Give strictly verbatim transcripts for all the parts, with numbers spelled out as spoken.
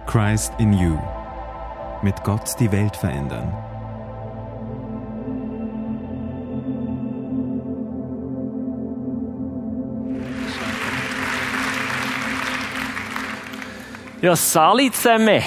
Christ in You. Mit Gott die Welt verändern. Ja, Sali zusammen.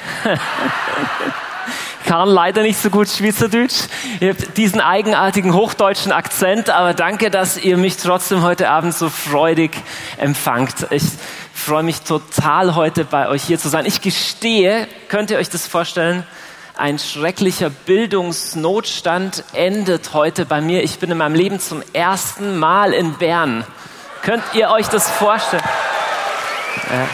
Ich kann leider nicht so gut Schweizerdeutsch. Ihr habt diesen eigenartigen hochdeutschen Akzent, aber danke, dass ihr mich trotzdem heute Abend so freudig empfangt. Ich freue mich total, heute bei euch hier zu sein. Ich gestehe, könnt ihr euch das vorstellen, ein schrecklicher Bildungsnotstand endet heute bei mir. Ich bin in meinem Leben zum ersten Mal in Bern. Könnt ihr euch das vorstellen? Ja.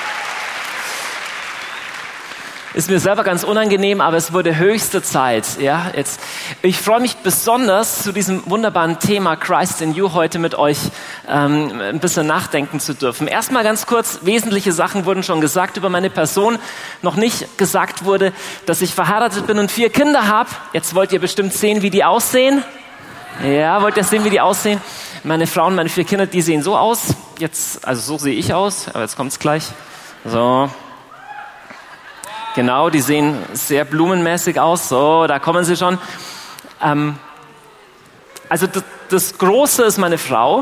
Ist mir selber ganz unangenehm, aber es wurde höchste Zeit. Ja, jetzt. Ich freue mich besonders, zu diesem wunderbaren Thema Christ in You heute mit euch ähm, ein bisschen nachdenken zu dürfen. Erstmal ganz kurz, wesentliche Sachen wurden schon gesagt über meine Person. Noch nicht gesagt wurde, dass ich verheiratet bin und vier Kinder habe. Jetzt wollt ihr bestimmt sehen, wie die aussehen. Ja, wollt ihr sehen, wie die aussehen? Meine Frau und meine vier Kinder, die sehen so aus. Jetzt, also so sehe ich aus, aber jetzt kommt's gleich. So. Genau, die sehen sehr blumenmäßig aus. So, da kommen sie schon. Ähm, also das, das Große ist meine Frau.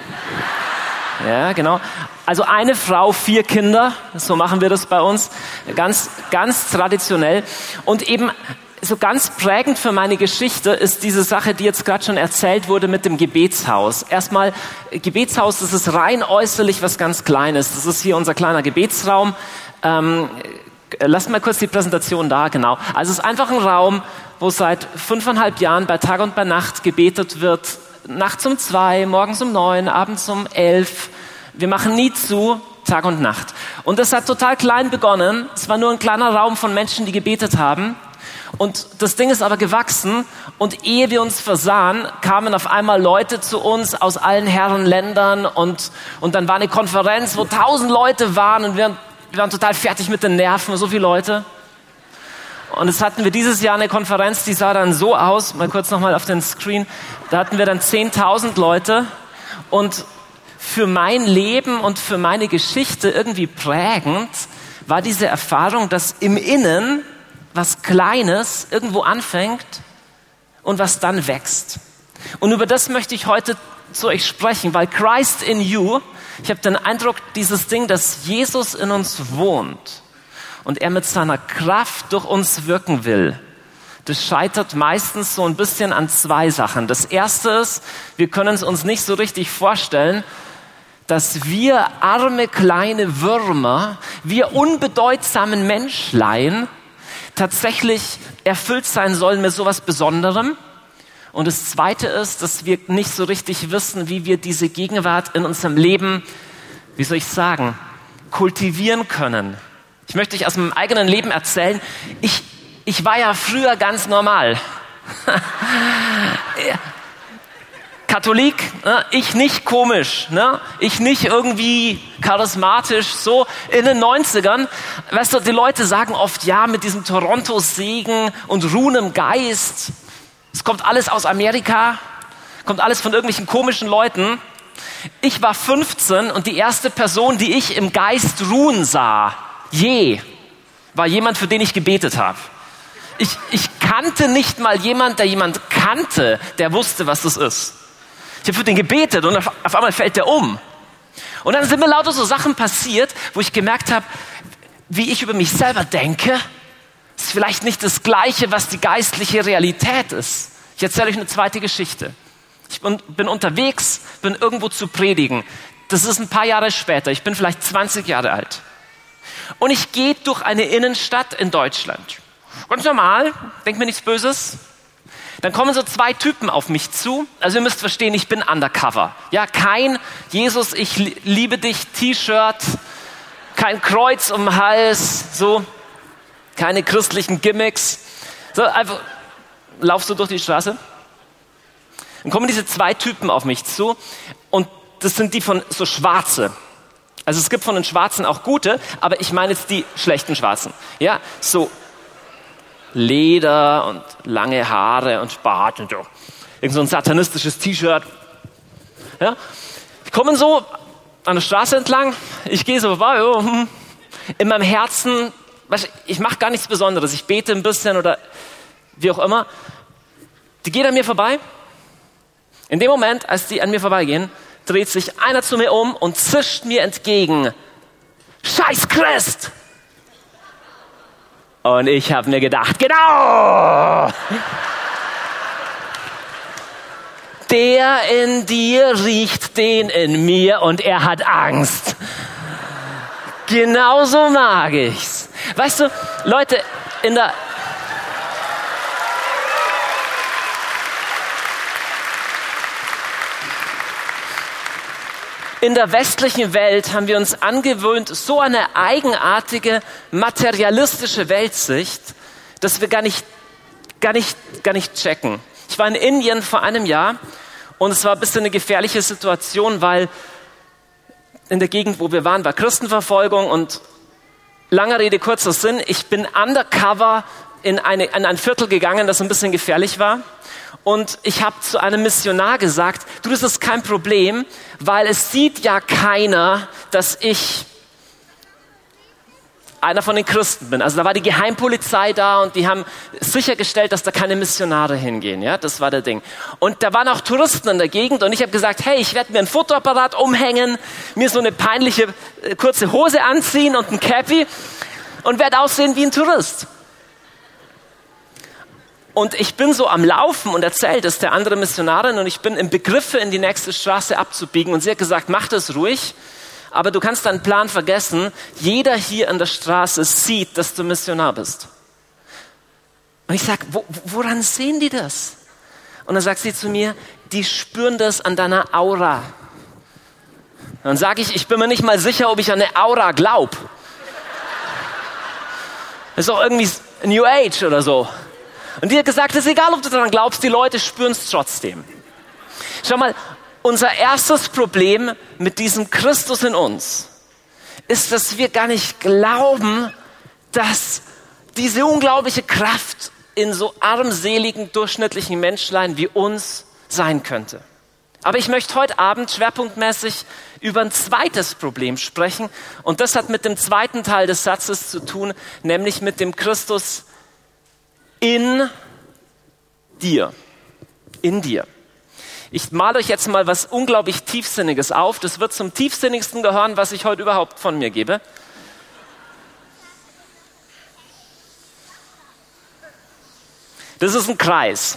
Ja, genau. Also eine Frau, vier Kinder. So machen wir das bei uns. Ganz, ganz traditionell. Und eben so ganz prägend für meine Geschichte ist diese Sache, die jetzt gerade schon erzählt wurde mit dem Gebetshaus. Erstmal, Gebetshaus, das ist rein äußerlich was ganz Kleines. Das ist hier unser kleiner Gebetsraum. Ähm, Lasst mal kurz die Präsentation da, genau. Also es ist einfach ein Raum, wo seit fünfeinhalb Jahren bei Tag und bei Nacht gebetet wird. Nachts um zwei, morgens um neun, abends um elf. Wir machen nie zu, Tag und Nacht. Und das hat total klein begonnen. Es war nur ein kleiner Raum von Menschen, die gebetet haben. Und das Ding ist aber gewachsen. Und ehe wir uns versahen, kamen auf einmal Leute zu uns aus allen Herrenländern. Und, und dann war eine Konferenz, wo tausend Leute waren und wir Wir waren total fertig mit den Nerven, so viele Leute. Und jetzt hatten wir dieses Jahr eine Konferenz, die sah dann so aus, mal kurz nochmal auf den Screen, da hatten wir dann zehntausend Leute. Und für mein Leben und für meine Geschichte irgendwie prägend war diese Erfahrung, dass im Innen was Kleines irgendwo anfängt und was dann wächst. Und über das möchte ich heute zu euch sprechen, weil Christ in You, ich habe den Eindruck, dieses Ding, dass Jesus in uns wohnt und er mit seiner Kraft durch uns wirken will, das scheitert meistens so ein bisschen an zwei Sachen. Das erste ist, wir können es uns nicht so richtig vorstellen, dass wir arme kleine Würmer, wir unbedeutsamen Menschlein tatsächlich erfüllt sein sollen mit sowas Besonderem. Und das Zweite ist, dass wir nicht so richtig wissen, wie wir diese Gegenwart in unserem Leben, wie soll ich sagen, kultivieren können. Ich möchte euch aus meinem eigenen Leben erzählen, ich, ich war ja früher ganz normal. Katholik, ne? Ich nicht komisch, ne? Ich nicht irgendwie charismatisch, so in den neunzigern. Weißt du, die Leute sagen oft, ja, mit diesem Toronto-Segen und Ruhen im Geist. Es kommt alles aus Amerika, kommt alles von irgendwelchen komischen Leuten. Ich war fünfzehn und die erste Person, die ich im Geist ruhen sah, je, war jemand, für den ich gebetet habe. Ich, ich kannte nicht mal jemand, der jemand kannte, der wusste, was das ist. Ich habe für den gebetet und auf, auf einmal fällt der um. Und dann sind mir lauter so Sachen passiert, wo ich gemerkt habe, wie ich über mich selber denke, ist vielleicht nicht das Gleiche, was die geistliche Realität ist. Ich erzähle euch eine zweite Geschichte. Ich bin, bin unterwegs, bin irgendwo zu predigen. Das ist ein paar Jahre später. Ich bin vielleicht zwanzig Jahre alt. Und ich gehe durch eine Innenstadt in Deutschland. Ganz normal, denk mir nichts Böses. Dann kommen so zwei Typen auf mich zu. Also ihr müsst verstehen, ich bin undercover. Ja, kein Jesus, ich liebe dich T-Shirt, kein Kreuz um den Hals, so. Keine christlichen Gimmicks. So, einfach laufst du durch die Straße. Dann kommen diese zwei Typen auf mich zu und das sind die von so Schwarze. Also es gibt von den Schwarzen auch gute, aber ich meine jetzt die schlechten Schwarzen. Ja, so Leder und lange Haare und Bart und so. Irgend so ein satanistisches T-Shirt. Ja, die kommen so an der Straße entlang. Ich gehe so vorbei. Oh, hm. In meinem Herzen weißt du, ich mache gar nichts Besonderes, ich bete ein bisschen oder wie auch immer. Die geht an mir vorbei. In dem Moment, als die an mir vorbeigehen, dreht sich einer zu mir um und zischt mir entgegen. Scheiß Christ! Und ich habe mir gedacht, genau! Der in dir riecht den in mir und er hat Angst. Genauso mag ich's. Weißt du, Leute, in der... In der westlichen Welt haben wir uns angewöhnt, so eine eigenartige, materialistische Weltsicht, dass wir gar nicht, gar nicht, gar nicht checken. Ich war in Indien vor einem Jahr und es war ein bisschen eine gefährliche Situation, weil in der Gegend, wo wir waren, war Christenverfolgung und langer Rede, kurzer Sinn, ich bin undercover in, eine, in ein Viertel gegangen, das ein bisschen gefährlich war. Und ich habe zu einem Missionar gesagt, du, das ist kein Problem, weil es sieht ja keiner, dass ich einer von den Christen bin. Also da war die Geheimpolizei da und die haben sichergestellt, dass da keine Missionare hingehen. Ja, das war der Ding. Und da waren auch Touristen in der Gegend und ich habe gesagt, hey, ich werde mir ein Fotoapparat umhängen, mir so eine peinliche äh, kurze Hose anziehen und ein Cappy und werde aussehen wie ein Tourist. Und ich bin so am Laufen und erzählt es der andere Missionarin und ich bin im Begriff, in die nächste Straße abzubiegen und sie hat gesagt, mach das ruhig, aber du kannst deinen Plan vergessen, jeder hier an der Straße sieht, dass du Missionar bist. Und ich sage, wo, woran sehen die das? Und dann sagt sie zu mir, die spüren das an deiner Aura. Dann sage ich, ich bin mir nicht mal sicher, ob ich an eine Aura glaube. Das ist auch irgendwie New Age oder so. Und die hat gesagt, es ist egal, ob du daran glaubst, die Leute spüren es trotzdem. Schau mal, unser erstes Problem mit diesem Christus in uns ist, dass wir gar nicht glauben, dass diese unglaubliche Kraft in so armseligen, durchschnittlichen Menschlein wie uns sein könnte. Aber ich möchte heute Abend schwerpunktmäßig über ein zweites Problem sprechen. Und das hat mit dem zweiten Teil des Satzes zu tun, nämlich mit dem Christus in dir. In dir. Ich male euch jetzt mal was unglaublich Tiefsinniges auf. Das wird zum tiefsinnigsten gehören, was ich heute überhaupt von mir gebe. Das ist ein Kreis.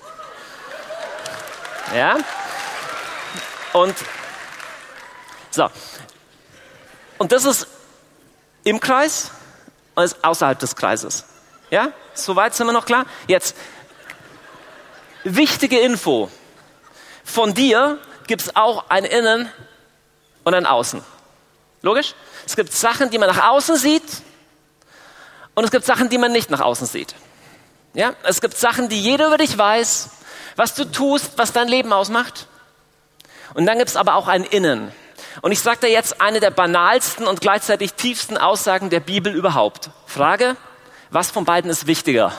Ja? Und so. Und das ist im Kreis und ist außerhalb des Kreises. Ja? Soweit sind wir noch klar? Jetzt, wichtige Info. Von dir gibt es auch ein Innen und ein Außen. Logisch? Es gibt Sachen, die man nach außen sieht und es gibt Sachen, die man nicht nach außen sieht. Ja? Es gibt Sachen, die jeder über dich weiß, was du tust, was dein Leben ausmacht. Und dann gibt es aber auch ein Innen. Und ich sage dir jetzt eine der banalsten und gleichzeitig tiefsten Aussagen der Bibel überhaupt. Frage, was von beiden ist wichtiger?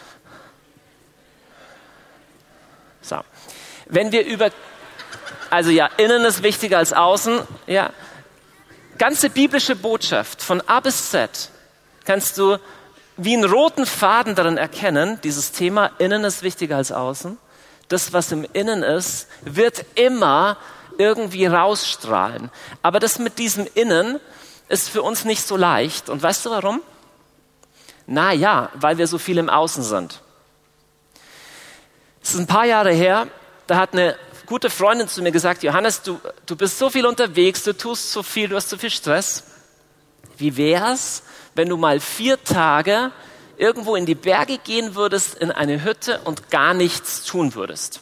So. Wenn wir über, also ja, innen ist wichtiger als außen, ja, ganze biblische Botschaft von A bis Z kannst du wie einen roten Faden darin erkennen, dieses Thema innen ist wichtiger als außen. Das, was im Innen ist, wird immer irgendwie rausstrahlen. Aber das mit diesem Innen ist für uns nicht so leicht. Und weißt du warum? Na ja, weil wir so viel im Außen sind. Es ist ein paar Jahre her, da hat eine gute Freundin zu mir gesagt, Johannes, du, du bist so viel unterwegs, du tust so viel, du hast so viel Stress. Wie wär's, wenn du mal vier Tage irgendwo in die Berge gehen würdest, in eine Hütte und gar nichts tun würdest?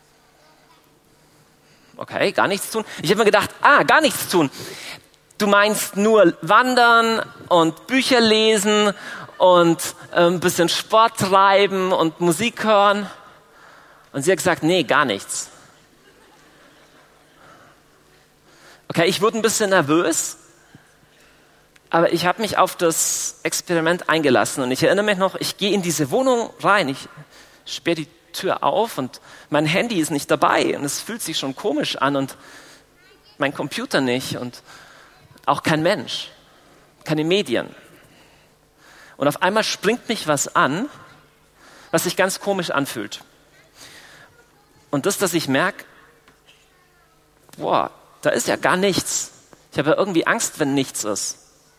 Okay, gar nichts tun. Ich habe mir gedacht, ah, gar nichts tun. Du meinst nur wandern und Bücher lesen und äh, ein bisschen Sport treiben und Musik hören? Und sie hat gesagt, nee, gar nichts. Okay, ich wurde ein bisschen nervös, aber ich habe mich auf das Experiment eingelassen. Und ich erinnere mich noch, ich gehe in diese Wohnung rein, ich sperre die Tür auf und mein Handy ist nicht dabei und es fühlt sich schon komisch an und mein Computer nicht und auch kein Mensch, keine Medien. Und auf einmal springt mich was an, was sich ganz komisch anfühlt. Und das, dass ich merke, boah, da ist ja gar nichts. Ich habe ja irgendwie Angst, wenn nichts ist.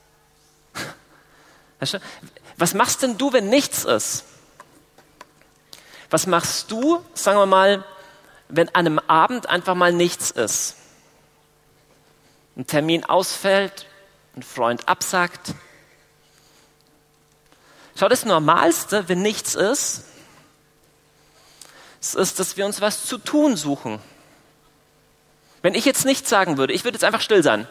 Was machst denn du, wenn nichts ist? Was machst du, sagen wir mal, wenn an einem Abend einfach mal nichts ist? Ein Termin ausfällt, ein Freund absagt. Schau, das Normalste, wenn nichts ist, es ist, dass wir uns was zu tun suchen. Wenn ich jetzt nichts sagen würde, ich würde jetzt einfach still sein.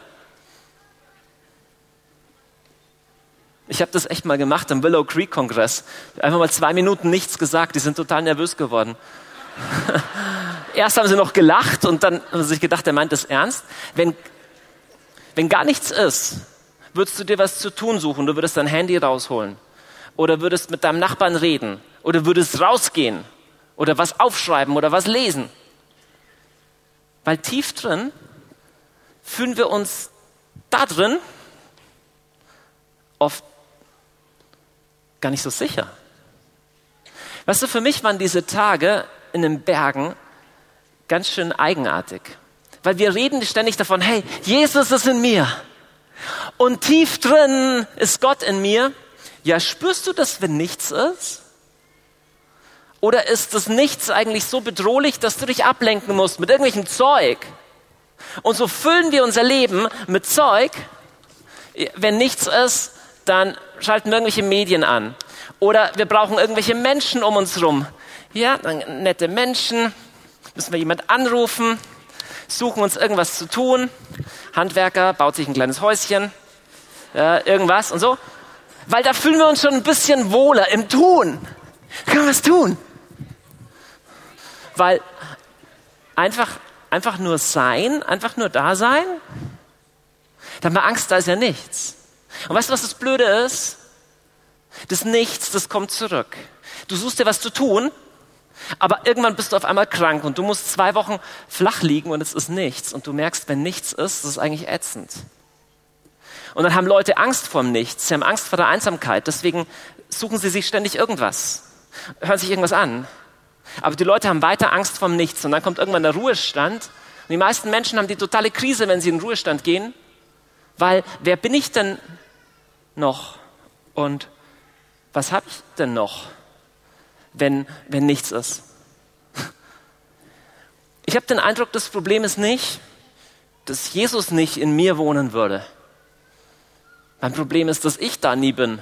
Ich habe das echt mal gemacht am Willow Creek Kongress. Einfach mal zwei Minuten nichts gesagt, die sind total nervös geworden. Erst haben sie noch gelacht und dann haben sie sich gedacht, er meint das ernst. Wenn, wenn gar nichts ist, würdest du dir was zu tun suchen, du würdest dein Handy rausholen oder würdest mit deinem Nachbarn reden oder würdest rausgehen oder was aufschreiben oder was lesen. Weil tief drin fühlen wir uns da drin oft gar nicht so sicher. Weißt du, für mich waren diese Tage in den Bergen ganz schön eigenartig. Weil wir reden ständig davon, hey, Jesus ist in mir. Und tief drin ist Gott in mir. Ja, spürst du das, wenn nichts ist? Oder ist das Nichts eigentlich so bedrohlich, dass du dich ablenken musst mit irgendwelchem Zeug? Und so füllen wir unser Leben mit Zeug. Wenn nichts ist, dann schalten wir irgendwelche Medien an. Oder wir brauchen irgendwelche Menschen um uns rum. Ja, nette Menschen, müssen wir jemand anrufen, suchen uns irgendwas zu tun. Handwerker baut sich ein kleines Häuschen, äh, irgendwas und so. Weil da fühlen wir uns schon ein bisschen wohler im Tun. Können wir was tun? Weil einfach, einfach nur sein, einfach nur da sein, da haben wir Angst, da ist ja nichts. Und weißt du, was das Blöde ist? Das Nichts, das kommt zurück. Du suchst dir was zu tun, aber irgendwann bist du auf einmal krank und du musst zwei Wochen flach liegen und es ist nichts. Und du merkst, wenn nichts ist, das ist eigentlich ätzend. Und dann haben Leute Angst vor dem Nichts. Sie haben Angst vor der Einsamkeit. Deswegen suchen sie sich ständig irgendwas, hören sich irgendwas an. Aber die Leute haben weiter Angst vor dem Nichts. Und dann kommt irgendwann der Ruhestand. Und die meisten Menschen haben die totale Krise, wenn sie in den Ruhestand gehen. Weil, wer bin ich denn noch? Und was habe ich denn noch, wenn, wenn nichts ist? Ich habe den Eindruck, das Problem ist nicht, dass Jesus nicht in mir wohnen würde. Mein Problem ist, dass ich da nie bin.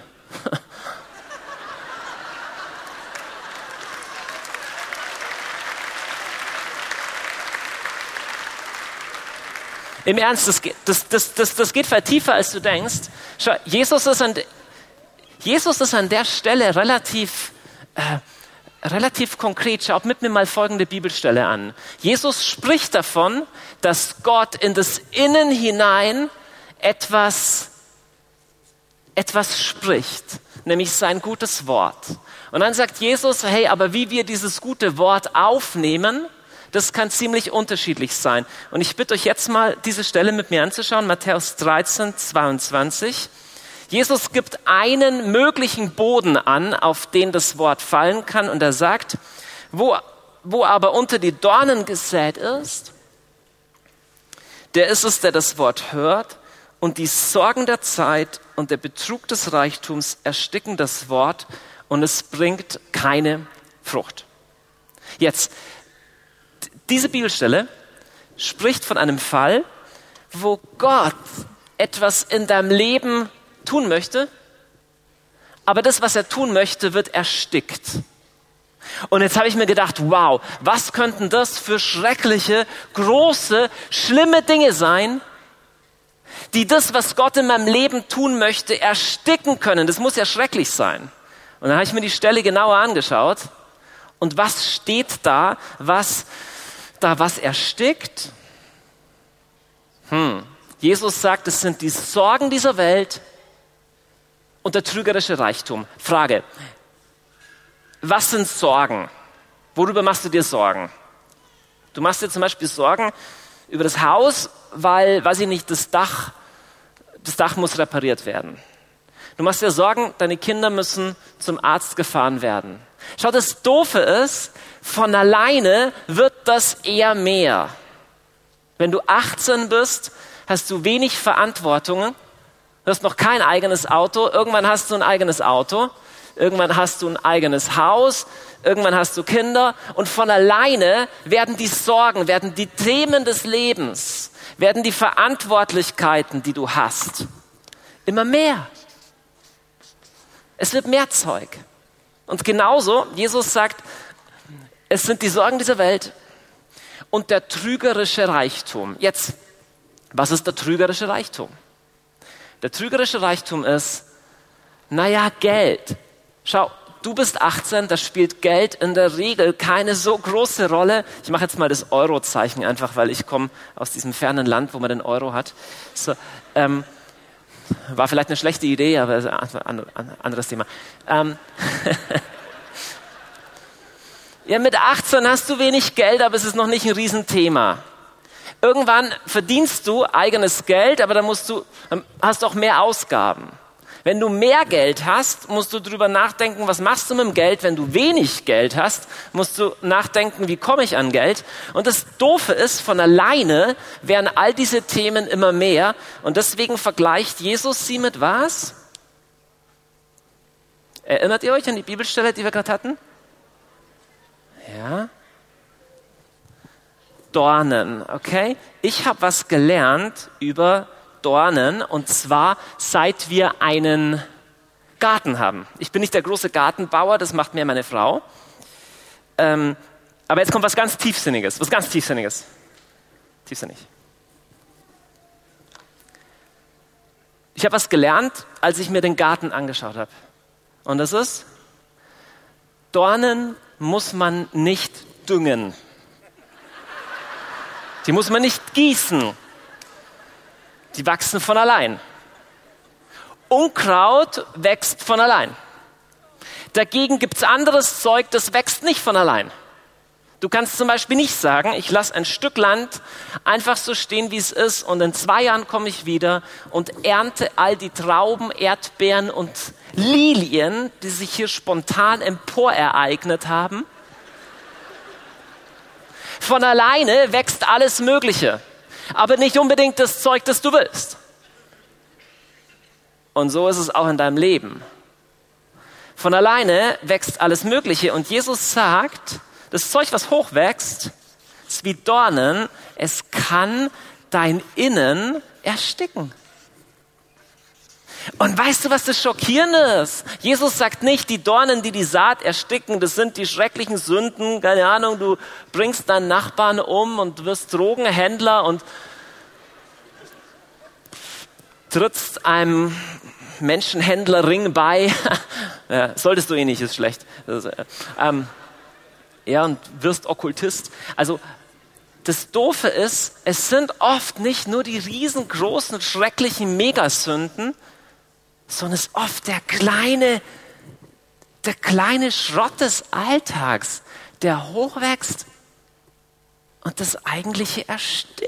Im Ernst, das, das, das, das, das geht viel tiefer, als du denkst. Schau, Jesus ist an, Jesus ist an der Stelle relativ, äh, relativ konkret. Schaut mit mir mal folgende Bibelstelle an. Jesus spricht davon, dass Gott in das Innen hinein etwas, etwas spricht, nämlich sein gutes Wort. Und dann sagt Jesus, hey, aber wie wir dieses gute Wort aufnehmen, das kann ziemlich unterschiedlich sein. Und ich bitte euch jetzt mal, diese Stelle mit mir anzuschauen, Matthäus dreizehn, zweiundzwanzig. Jesus gibt einen möglichen Boden an, auf den das Wort fallen kann. Und er sagt, wo, wo aber unter die Dornen gesät ist, der ist es, der das Wort hört. Und die Sorgen der Zeit und der Betrug des Reichtums ersticken das Wort und es bringt keine Frucht. Jetzt, diese Bibelstelle spricht von einem Fall, wo Gott etwas in deinem Leben tun möchte, aber das, was er tun möchte, wird erstickt. Und jetzt habe ich mir gedacht, wow, was könnten das für schreckliche, große, schlimme Dinge sein, die das, was Gott in meinem Leben tun möchte, ersticken können. Das muss ja schrecklich sein. Und dann habe ich mir die Stelle genauer angeschaut. Und was steht da, was da was erstickt? Hm. Jesus sagt, es sind die Sorgen dieser Welt und der trügerische Reichtum. Frage, was sind Sorgen? Worüber machst du dir Sorgen? Du machst dir zum Beispiel Sorgen über das Haus, weil, weiß ich nicht, das Dach, das Dach muss repariert werden. Du machst dir Sorgen, deine Kinder müssen zum Arzt gefahren werden. Schau, das Doofe ist, von alleine wird das eher mehr. Wenn du achtzehn bist, hast du wenig Verantwortungen, du hast noch kein eigenes Auto, irgendwann hast du ein eigenes Auto, irgendwann hast du ein eigenes Haus, irgendwann hast du Kinder und von alleine werden die Sorgen, werden die Themen des Lebens, werden die Verantwortlichkeiten, die du hast, immer mehr. Es wird mehr Zeug. Und genauso, Jesus sagt, es sind die Sorgen dieser Welt und der trügerische Reichtum. Jetzt, was ist der trügerische Reichtum? Der trügerische Reichtum ist, naja, Geld. Schau, du bist achtzehn, da spielt Geld in der Regel keine so große Rolle. Ich mache jetzt mal das Euro-Zeichen einfach, weil ich komme aus diesem fernen Land, wo man den Euro hat. So, ähm, war vielleicht eine schlechte Idee, aber ein anderes Thema. Ähm ja, mit achtzehn hast du wenig Geld, aber es ist noch nicht ein Riesenthema. Irgendwann verdienst du eigenes Geld, aber dann musst du, dann hast du auch mehr Ausgaben. Wenn du mehr Geld hast, musst du drüber nachdenken, was machst du mit dem Geld? Wenn du wenig Geld hast, musst du nachdenken, wie komme ich an Geld? Und das Doofe ist, von alleine werden all diese Themen immer mehr. Und deswegen vergleicht Jesus sie mit was? Erinnert ihr euch an die Bibelstelle, die wir gerade hatten? Ja. Dornen, okay? Ich habe was gelernt über Dornen, und zwar seit wir einen Garten haben. Ich bin nicht der große Gartenbauer, das macht mehr meine Frau. Ähm, aber jetzt kommt was ganz Tiefsinniges, was ganz Tiefsinniges. Tiefsinnig. Ich habe was gelernt, als ich mir den Garten angeschaut habe. Und das ist, Dornen muss man nicht düngen. Die muss man nicht gießen. Die wachsen von allein. Unkraut wächst von allein. Dagegen gibt es anderes Zeug, das wächst nicht von allein. Du kannst zum Beispiel nicht sagen, ich lasse ein Stück Land einfach so stehen, wie es ist, und in zwei Jahren komme ich wieder und ernte all die Trauben, Erdbeeren und Lilien, die sich hier spontan emporereignet haben. Von alleine wächst alles Mögliche, aber nicht unbedingt das Zeug, das du willst. Und so ist es auch in deinem Leben. Von alleine wächst alles Mögliche. Und Jesus sagt, das Zeug, was hochwächst, ist wie Dornen. Es kann dein Innen ersticken. Und weißt du, was das Schockierende ist? Jesus sagt nicht, die Dornen, die die Saat ersticken, das sind die schrecklichen Sünden. Keine Ahnung, du bringst deinen Nachbarn um und wirst Drogenhändler und trittst einem Menschenhändlerring bei. Ja, solltest du eh nicht, ist schlecht. Das, äh, ähm, ja, und wirst Okkultist. Also das Doofe ist, es sind oft nicht nur die riesengroßen, schrecklichen Megasünden, sondern es ist oft der kleine, der kleine Schrott des Alltags, der hochwächst und das Eigentliche erstickt.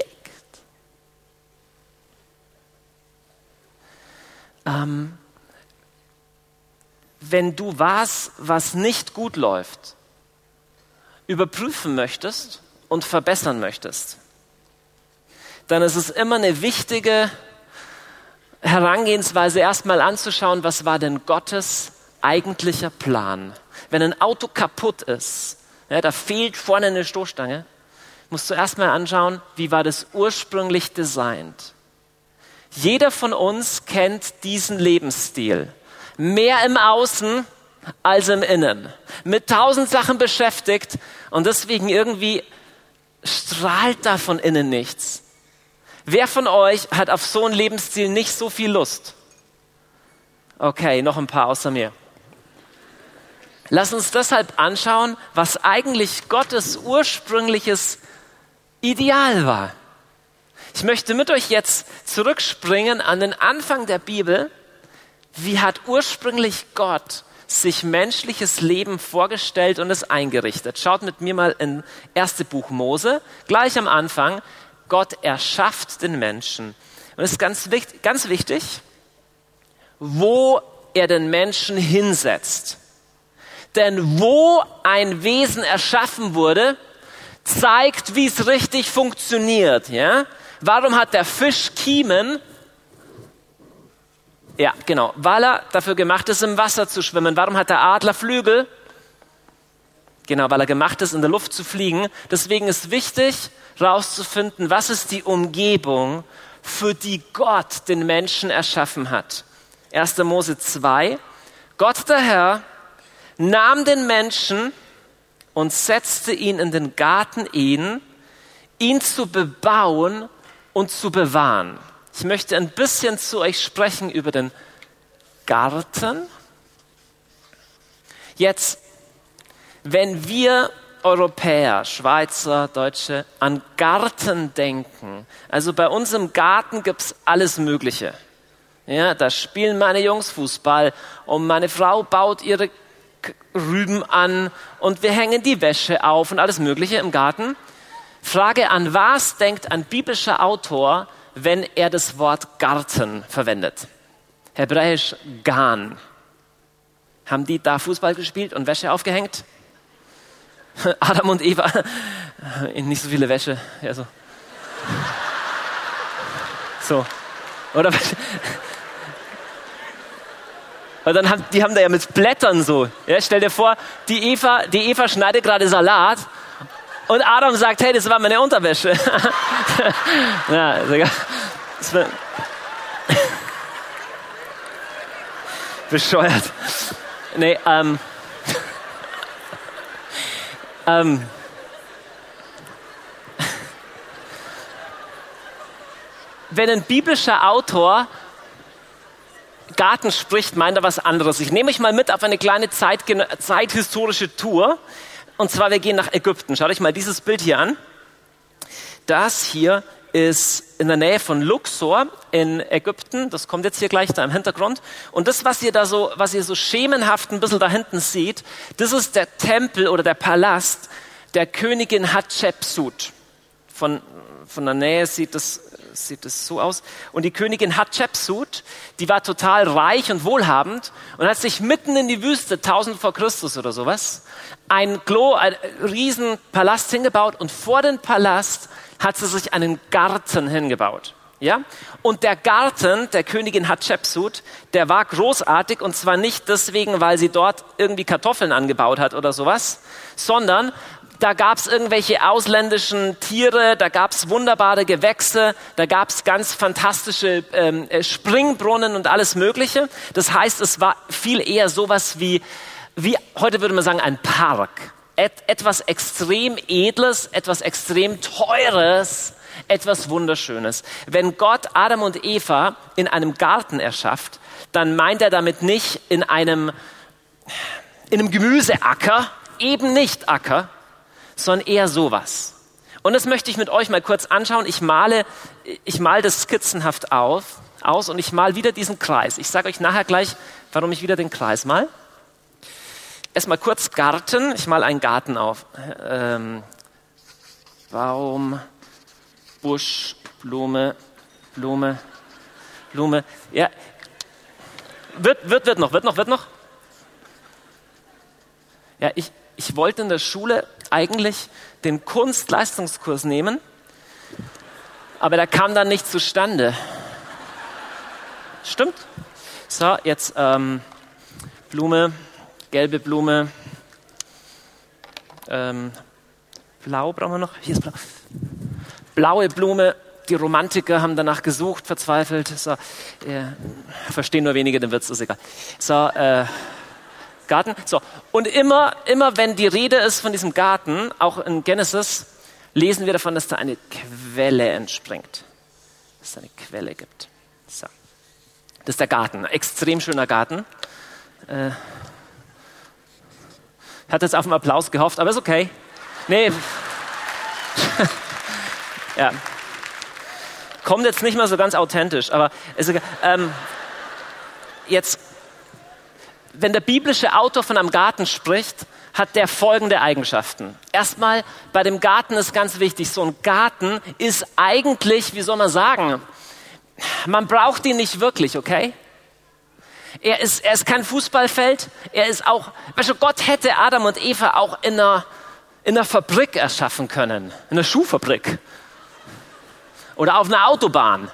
Ähm, wenn du was, was nicht gut läuft, überprüfen möchtest und verbessern möchtest, dann ist es immer eine wichtige Herangehensweise, erstmal anzuschauen, was war denn Gottes eigentlicher Plan. Wenn ein Auto kaputt ist, ja, da fehlt vorne eine Stoßstange, musst du erstmal anschauen, wie war das ursprünglich designt. Jeder von uns kennt diesen Lebensstil. Mehr im Außen als im Innen. Mit tausend Sachen beschäftigt und deswegen irgendwie strahlt da von innen nichts. Wer von euch hat auf so einen Lebensstil nicht so viel Lust? Okay, noch ein paar außer mir. Lass uns deshalb anschauen, was eigentlich Gottes ursprüngliches Ideal war. Ich möchte mit euch jetzt zurückspringen an den Anfang der Bibel. Wie hat ursprünglich Gott sich menschliches Leben vorgestellt und es eingerichtet? Schaut mit mir mal in erste Buch Mose, gleich am Anfang. Gott erschafft den Menschen. Und es ist ganz wichtig, ganz wichtig, wo er den Menschen hinsetzt. Denn wo ein Wesen erschaffen wurde, zeigt, wie es richtig funktioniert. Ja? Warum hat der Fisch Kiemen? Ja, genau, weil er dafür gemacht ist, im Wasser zu schwimmen. Warum hat der Adler Flügel? Genau, weil er gemacht ist, in der Luft zu fliegen. Deswegen ist wichtig, herauszufinden, was ist die Umgebung, für die Gott den Menschen erschaffen hat. erster Mose zwei. Gott der Herr nahm den Menschen und setzte ihn in den Garten Eden, ihn zu bebauen und zu bewahren. Ich möchte ein bisschen zu euch sprechen über den Garten. Jetzt, wenn wir Europäer, Schweizer, Deutsche an Garten denken, also bei uns im Garten gibt es alles Mögliche. Ja, da spielen meine Jungs Fußball und meine Frau baut ihre Rüben an und wir hängen die Wäsche auf und alles Mögliche im Garten. Frage, an was denkt ein biblischer Autor, wenn er das Wort Garten verwendet? Hebräisch Gan. Haben die da Fußball gespielt und Wäsche aufgehängt? Adam und Eva, nicht so viele Wäsche. Ja, so. so. Oder Und dann haben, die haben da ja mit Blättern so. Ja, stell dir vor, die Eva, die Eva schneidet gerade Salat und Adam sagt, hey, das war meine Unterwäsche. ja, ist egal. Das war bescheuert. Nee, ähm. ähm. Wenn ein biblischer Autor Garten spricht, meint er was anderes. Ich nehme euch mal mit auf eine kleine Zeit, zeithistorische Tour. Und zwar, wir gehen nach Ägypten. Schaut euch mal dieses Bild hier an. Das hier ist in der Nähe von Luxor in Ägypten. Das kommt jetzt hier gleich da im Hintergrund. Und das, was ihr da so, was ihr so schemenhaft ein bisschen da hinten seht, das ist der Tempel oder der Palast der Königin Hatschepsut. Von, von der Nähe sieht das sieht es so aus. Und die Königin Hatschepsut, die war total reich und wohlhabend und hat sich mitten in die Wüste, tausend vor Christus oder sowas, ein Klo, ein riesen Palast hingebaut und vor den Palast hat sie sich einen Garten hingebaut. Ja? Und der Garten der Königin Hatschepsut, der war großartig und zwar nicht deswegen, weil sie dort irgendwie Kartoffeln angebaut hat oder sowas, sondern da gab es irgendwelche ausländischen Tiere, da gab es wunderbare Gewächse, da gab es ganz fantastische ähm, Springbrunnen und alles Mögliche. Das heißt, es war viel eher sowas wie, wie heute würde man sagen, ein Park. Et, etwas extrem Edles, etwas extrem Teures, etwas Wunderschönes. Wenn Gott Adam und Eva in einem Garten erschafft, dann meint er damit nicht in einem, in einem Gemüseacker, eben nicht Acker, sondern eher sowas. Und das möchte ich mit euch mal kurz anschauen. Ich male, ich male das skizzenhaft auf, aus und ich male wieder diesen Kreis. Ich sage euch nachher gleich, warum ich wieder den Kreis mal. Erstmal kurz Garten. Ich male einen Garten auf. Ähm, Baum, Busch, Blume, Blume, Blume. Ja, wird, wird, wird noch, wird noch, wird noch. Ja, ich, ich wollte in der Schule eigentlich den Kunstleistungskurs nehmen, aber der kam dann nicht zustande. Stimmt? So, jetzt ähm, Blume, gelbe Blume, ähm, blau brauchen wir noch, hier ist blau. Blaue Blume, die Romantiker haben danach gesucht, verzweifelt. So, äh, verstehen nur wenige den Witz, ist egal. So, äh, Garten. So. Und immer, immer wenn die Rede ist von diesem Garten, auch in Genesis, lesen wir davon, dass da eine Quelle entspringt. Dass es eine Quelle gibt. So. Das ist der Garten. Ein extrem schöner Garten. Äh, hat jetzt auf einen Applaus gehofft, aber ist okay. Nee. ja. Kommt jetzt nicht mehr so ganz authentisch, aber ist egal. Ähm, jetzt Wenn der biblische Autor von einem Garten spricht, hat der folgende Eigenschaften. Erstmal, bei dem Garten ist ganz wichtig, so ein Garten ist eigentlich, wie soll man sagen, man braucht ihn nicht wirklich, okay? Er ist, er ist kein Fußballfeld. Er ist auch, weißt du, Gott hätte Adam und Eva auch in einer, in einer Fabrik erschaffen können. In einer Schuhfabrik. Oder auf einer Autobahn.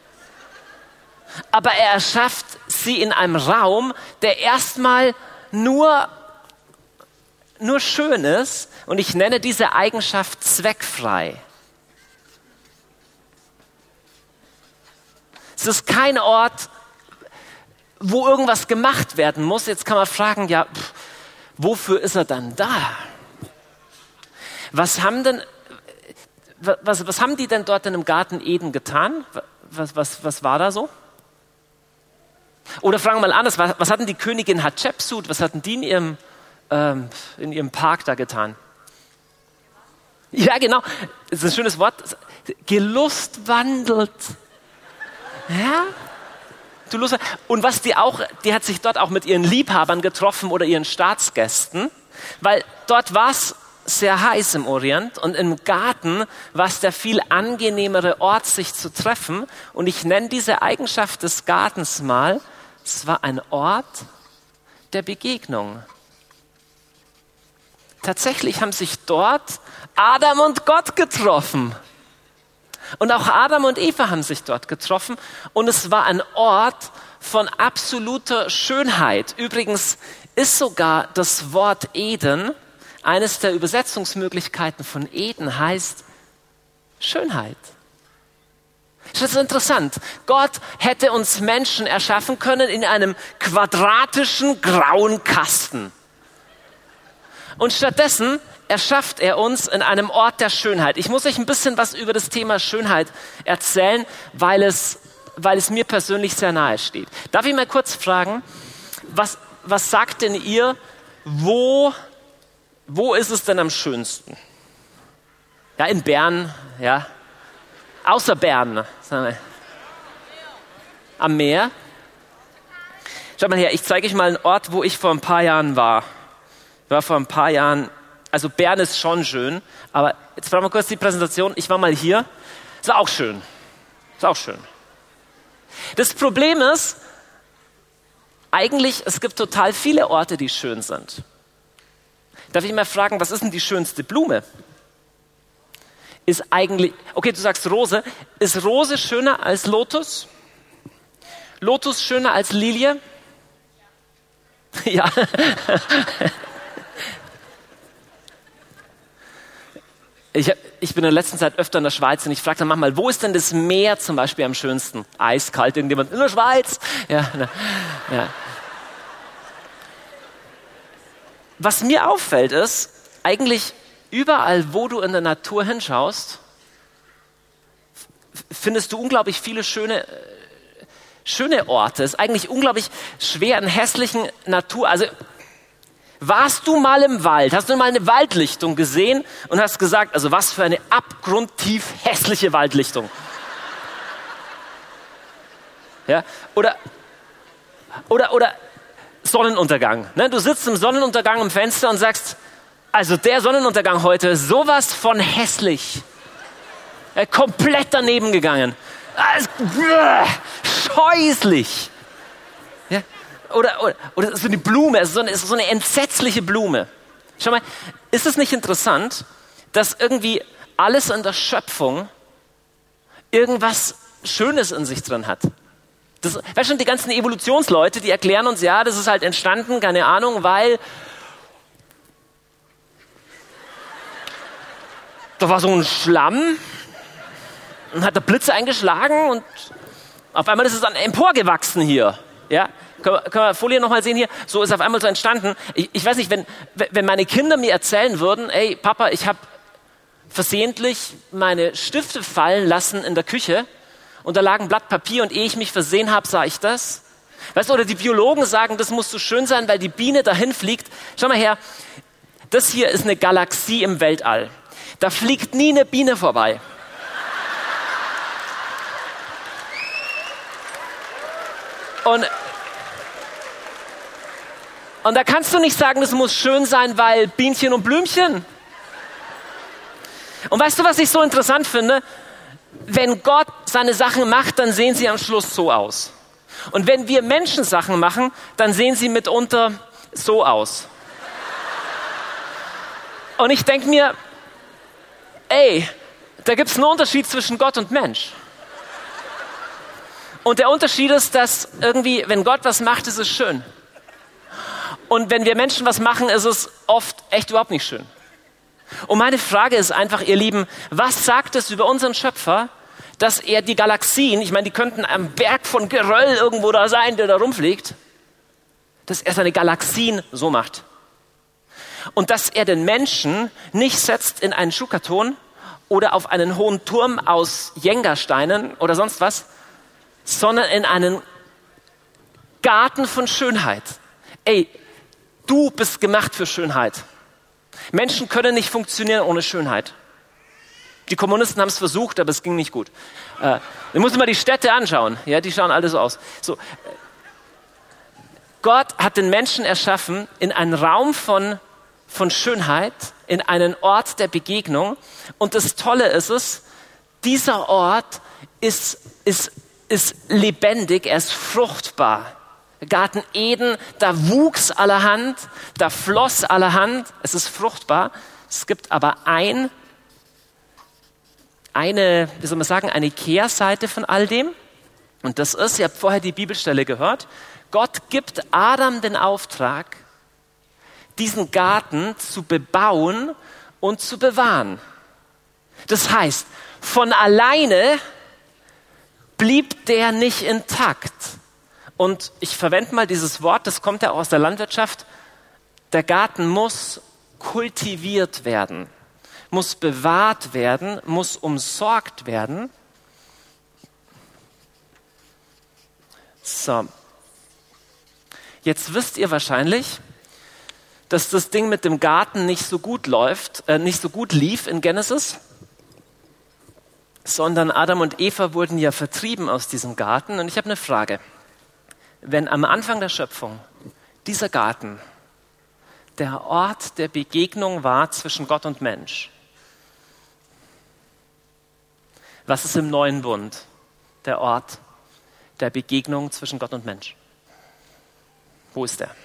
Aber er erschafft sie in einem Raum, der erstmal nur, nur schön ist. Und ich nenne diese Eigenschaft zweckfrei. Es ist kein Ort, wo irgendwas gemacht werden muss. Jetzt kann man fragen, ja, pff, wofür ist er dann da? Was haben denn, was, was haben die denn dort in dem Garten Eden getan? Was, was, was war da so? Oder fragen wir mal anders, was, was hatten die Königin Hatschepsut, was hatten die in ihrem, ähm, in ihrem Park da getan? Ja, genau, das ist ein schönes Wort. Gelustwandelt. Ja? Du Lust. Und was die auch, die hat sich dort auch mit ihren Liebhabern getroffen oder ihren Staatsgästen, weil dort war es sehr heiß im Orient und im Garten war es der viel angenehmere Ort, sich zu treffen. Und ich nenne diese Eigenschaft des Gartens mal, es war ein Ort der Begegnung. Tatsächlich haben sich dort Adam und Gott getroffen. Und auch Adam und Eva haben sich dort getroffen. Und es war ein Ort von absoluter Schönheit. Übrigens ist sogar das Wort Eden, eines der Übersetzungsmöglichkeiten von Eden heißt Schönheit. Das ist interessant. Gott hätte uns Menschen erschaffen können in einem quadratischen grauen Kasten. Und stattdessen erschafft er uns in einem Ort der Schönheit. Ich muss euch ein bisschen was über das Thema Schönheit erzählen, weil es, weil es mir persönlich sehr nahe steht. Darf ich mal kurz fragen, was, was sagt denn ihr, wo, wo ist es denn am schönsten? Ja, in Bern, ja. Außer Bern, sagen wir. Am Meer. Schaut mal her, ich zeige euch mal einen Ort, wo ich vor ein paar Jahren war. Ich war vor ein paar Jahren, also Bern ist schon schön, aber jetzt brauchen wir kurz die Präsentation. Ich war mal hier, ist auch schön. Ist auch schön. Das Problem ist, eigentlich, es gibt total viele Orte, die schön sind. Darf ich mal fragen, was ist denn die schönste Blume? Ist eigentlich, okay, du sagst Rose. Ist Rose schöner als Lotus? Lotus schöner als Lilie? Ja. Ich, hab, ich bin in der letzten Zeit öfter in der Schweiz und ich frage dann manchmal, wo ist denn das Meer zum Beispiel am schönsten? Eiskalt, irgendjemand in der Schweiz. Ja, na, ja. Was mir auffällt ist, eigentlich überall, wo du in der Natur hinschaust, findest du unglaublich viele schöne, schöne Orte. Es ist eigentlich unglaublich schwer in hässlichen Natur. Also warst du mal im Wald, hast du mal eine Waldlichtung gesehen und hast gesagt, also was für eine abgrundtief hässliche Waldlichtung. Ja? Oder, oder, oder Sonnenuntergang. Ne? Du sitzt im Sonnenuntergang im Fenster und sagst, also der Sonnenuntergang heute, sowas von hässlich. Ja, komplett daneben gegangen. Scheußlich. Ja? Oder, oder, oder so eine Blume, so eine, so eine entsetzliche Blume. Schau mal, ist es nicht interessant, dass irgendwie alles in der Schöpfung irgendwas Schönes in sich drin hat? Das, weißt du schon, die ganzen Evolutionsleute, die erklären uns, ja, das ist halt entstanden, keine Ahnung, weil da war so ein Schlamm und hat der Blitze eingeschlagen und auf einmal ist es dann emporgewachsen hier. Ja? Können wir, können wir Folie nochmal sehen hier? So ist auf einmal so entstanden. Ich, ich weiß nicht, wenn, wenn meine Kinder mir erzählen würden, ey Papa, ich habe versehentlich meine Stifte fallen lassen in der Küche und da lag ein Blatt Papier und ehe ich mich versehen habe, sah ich das. Weißt du, oder die Biologen sagen, das muss so schön sein, weil die Biene dahin fliegt. Schau mal her, das hier ist eine Galaxie im Weltall. Da fliegt nie eine Biene vorbei. Und, und da kannst du nicht sagen, das muss schön sein, weil Bienchen und Blümchen. Und weißt du, was ich so interessant finde? Wenn Gott seine Sachen macht, dann sehen sie am Schluss so aus. Und wenn wir Menschen Sachen machen, dann sehen sie mitunter so aus. Und ich denke mir, ey, da gibt es einen Unterschied zwischen Gott und Mensch. Und der Unterschied ist, dass irgendwie, wenn Gott was macht, ist es schön. Und wenn wir Menschen was machen, ist es oft echt überhaupt nicht schön. Und meine Frage ist einfach, ihr Lieben, was sagt es über unseren Schöpfer, dass er die Galaxien, ich meine, die könnten am Berg von Geröll irgendwo da sein, der da rumfliegt, dass er seine Galaxien so macht. Und dass er den Menschen nicht setzt in einen Schuhkarton oder auf einen hohen Turm aus Jenga-Steinen oder sonst was, sondern in einen Garten von Schönheit. Ey, du bist gemacht für Schönheit. Menschen können nicht funktionieren ohne Schönheit. Die Kommunisten haben es versucht, aber es ging nicht gut. Äh, du musst dir mal die Städte anschauen. Ja, die schauen alle so aus. So. Gott hat den Menschen erschaffen in einen Raum von, von Schönheit, in einen Ort der Begegnung. Und das Tolle ist es, dieser Ort ist, ist, ist lebendig, er ist fruchtbar. Garten Eden, da wuchs allerhand, da floss allerhand, es ist fruchtbar. Es gibt aber ein, eine, wie soll man sagen, eine Kehrseite von all dem. Und das ist, ihr habt vorher die Bibelstelle gehört, Gott gibt Adam den Auftrag, diesen Garten zu bebauen und zu bewahren. Das heißt, von alleine blieb der nicht intakt. Und ich verwende mal dieses Wort, das kommt ja auch aus der Landwirtschaft. Der Garten muss kultiviert werden, muss bewahrt werden, muss umsorgt werden. So. Jetzt wisst ihr wahrscheinlich, dass das Ding mit dem Garten nicht so gut läuft, äh, nicht so gut lief in Genesis, sondern Adam und Eva wurden ja vertrieben aus diesem Garten. Und ich habe eine Frage. Wenn am Anfang der Schöpfung dieser Garten der Ort der Begegnung war zwischen Gott und Mensch, was ist im neuen Bund der Ort der Begegnung zwischen Gott und Mensch? Wo ist der?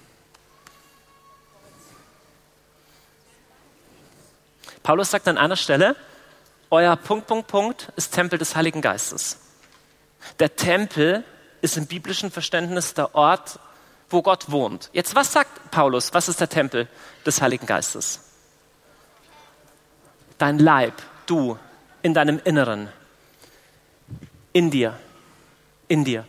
Paulus sagt an einer Stelle, euer Punkt, Punkt, Punkt ist Tempel des Heiligen Geistes. Der Tempel ist im biblischen Verständnis der Ort, wo Gott wohnt. Jetzt, was sagt Paulus? Was ist der Tempel des Heiligen Geistes? Dein Leib, du, in deinem Inneren, in dir, in dir.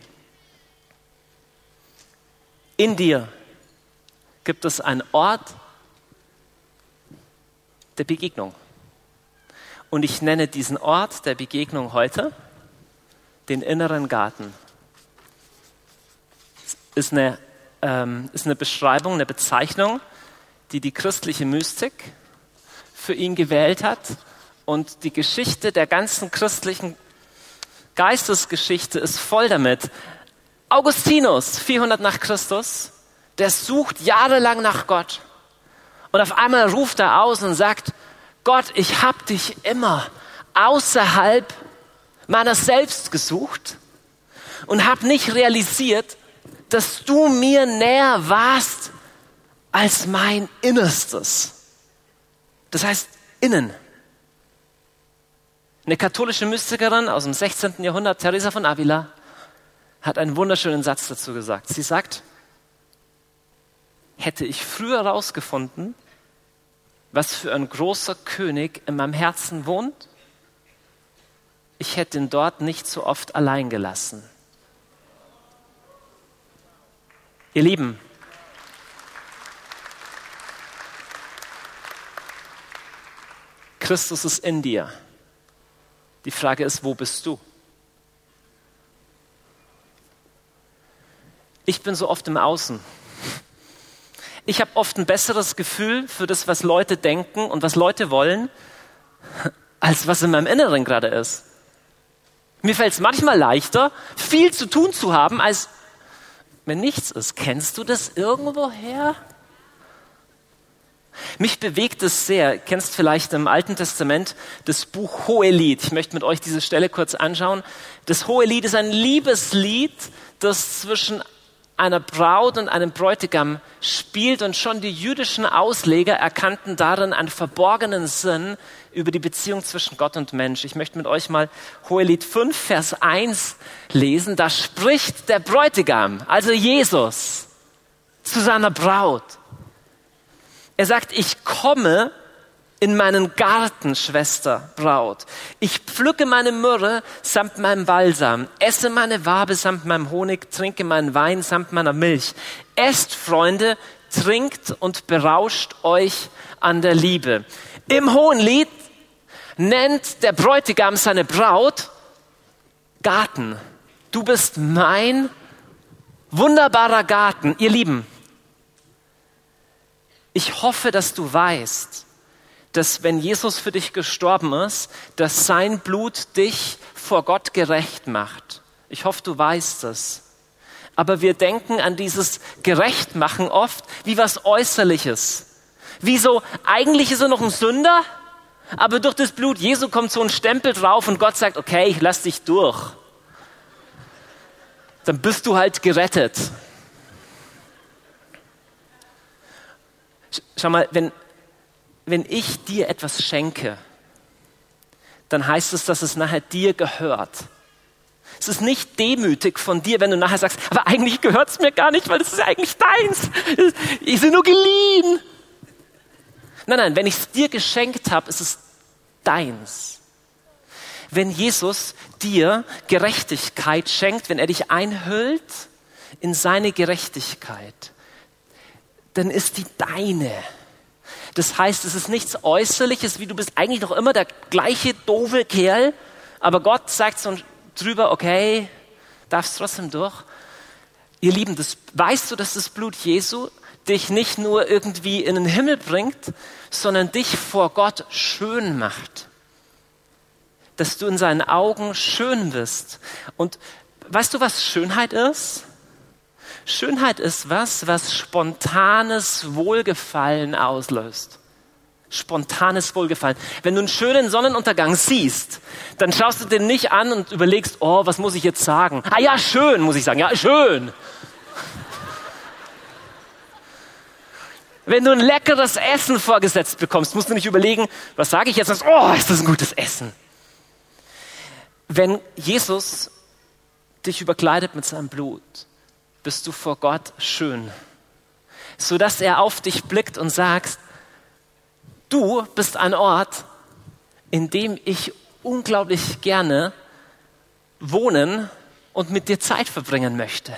In dir gibt es einen Ort der Begegnung. Und ich nenne diesen Ort der Begegnung heute den inneren Garten. Ist eine, ähm, ist eine Beschreibung, eine Bezeichnung, die die christliche Mystik für ihn gewählt hat. Und die Geschichte der ganzen christlichen Geistesgeschichte ist voll damit. Augustinus, vierhundert nach Christus, der sucht jahrelang nach Gott. Und auf einmal ruft er aus und sagt, Gott, ich habe dich immer außerhalb meiner selbst gesucht und habe nicht realisiert, dass du mir näher warst als mein Innerstes. Das heißt, innen. Eine katholische Mystikerin aus dem sechzehnten Jahrhundert, Teresa von Avila, hat einen wunderschönen Satz dazu gesagt. Sie sagt, hätte ich früher herausgefunden, was für ein großer König in meinem Herzen wohnt, ich hätte ihn dort nicht so oft allein gelassen. Ihr Lieben, Christus ist in dir. Die Frage ist, wo bist du? Ich bin so oft im Außen. Ich habe oft ein besseres Gefühl für das, was Leute denken und was Leute wollen, als was in meinem Inneren gerade ist. Mir fällt es manchmal leichter, viel zu tun zu haben, als wenn nichts ist. Kennst du das irgendwoher? Mich bewegt es sehr. Du kennst vielleicht im Alten Testament das Buch Hohelied. Ich möchte mit euch diese Stelle kurz anschauen. Das Hohelied ist ein Liebeslied das zwischen einer Braut und einem Bräutigam spielt, und schon die jüdischen Ausleger erkannten darin einen verborgenen Sinn über die Beziehung zwischen Gott und Mensch. Ich möchte mit euch mal Hohelied fünf, Vers eins lesen. Da spricht der Bräutigam, also Jesus, zu seiner Braut. Er sagt, ich komme in meinen Garten, Schwester, Braut. Ich pflücke meine Myrrhe samt meinem Balsam, esse meine Wabe samt meinem Honig, trinke meinen Wein samt meiner Milch. Esst, Freunde, trinkt und berauscht euch an der Liebe. Im Hohenlied nennt der Bräutigam seine Braut Garten. Du bist mein wunderbarer Garten. Ihr Lieben, ich hoffe, dass du weißt, dass wenn Jesus für dich gestorben ist, dass sein Blut dich vor Gott gerecht macht. Ich hoffe, du weißt es. Aber wir denken an dieses Gerechtmachen oft wie was Äußerliches. Wie so, eigentlich ist er noch ein Sünder, aber durch das Blut Jesu kommt so ein Stempel drauf und Gott sagt, okay, ich lass dich durch. Dann bist du halt gerettet. Schau mal, wenn Wenn ich dir etwas schenke, dann heißt es, dass es nachher dir gehört. Es ist nicht demütig von dir, wenn du nachher sagst, aber eigentlich gehört es mir gar nicht, weil es ist eigentlich deins. Ich bin nur geliehen. Nein, nein, wenn ich es dir geschenkt habe, ist es deins. Wenn Jesus dir Gerechtigkeit schenkt, wenn er dich einhüllt in seine Gerechtigkeit, dann ist die deine. Das heißt, es ist nichts Äußerliches, wie du bist eigentlich noch immer der gleiche doofe Kerl, aber Gott sagt so drüber, okay, darfst trotzdem durch. Ihr Lieben, das, weißt du, dass das Blut Jesu dich nicht nur irgendwie in den Himmel bringt, sondern dich vor Gott schön macht. Dass du in seinen Augen schön bist. Und weißt du, was Schönheit ist? Schönheit ist was, was spontanes Wohlgefallen auslöst. Spontanes Wohlgefallen. Wenn du einen schönen Sonnenuntergang siehst, dann schaust du den nicht an und überlegst, oh, was muss ich jetzt sagen? Ah ja, schön, muss ich sagen. Ja, schön. Wenn du ein leckeres Essen vorgesetzt bekommst, musst du nicht überlegen, was sage ich jetzt? Oh, ist das ein gutes Essen. Wenn Jesus dich überkleidet mit seinem Blut, bist du vor Gott schön, sodass er auf dich blickt und sagt, du bist ein Ort, in dem ich unglaublich gerne wohnen und mit dir Zeit verbringen möchte.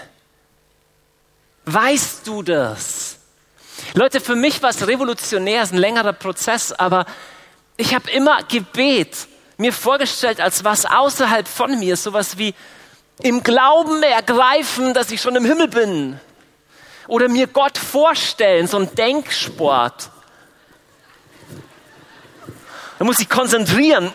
Weißt du das? Leute, für mich war es revolutionär, es ist ein längerer Prozess, aber ich habe immer Gebet mir vorgestellt als was außerhalb von mir, sowas wie im Glauben ergreifen, dass ich schon im Himmel bin. Oder mir Gott vorstellen, so ein Denksport. Da muss ich konzentrieren.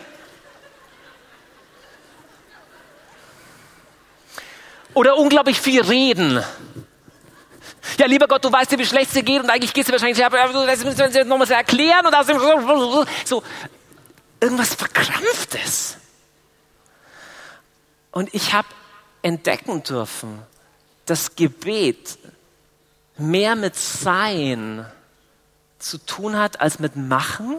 Oder unglaublich viel reden. Ja, lieber Gott, du weißt ja, wie schlecht es dir geht und eigentlich geht es dir wahrscheinlich, aber du musst es nochmal erklären und außerdem so irgendwas Verkrampftes. Und ich habe entdecken dürfen, dass Gebet mehr mit Sein zu tun hat als mit Machen,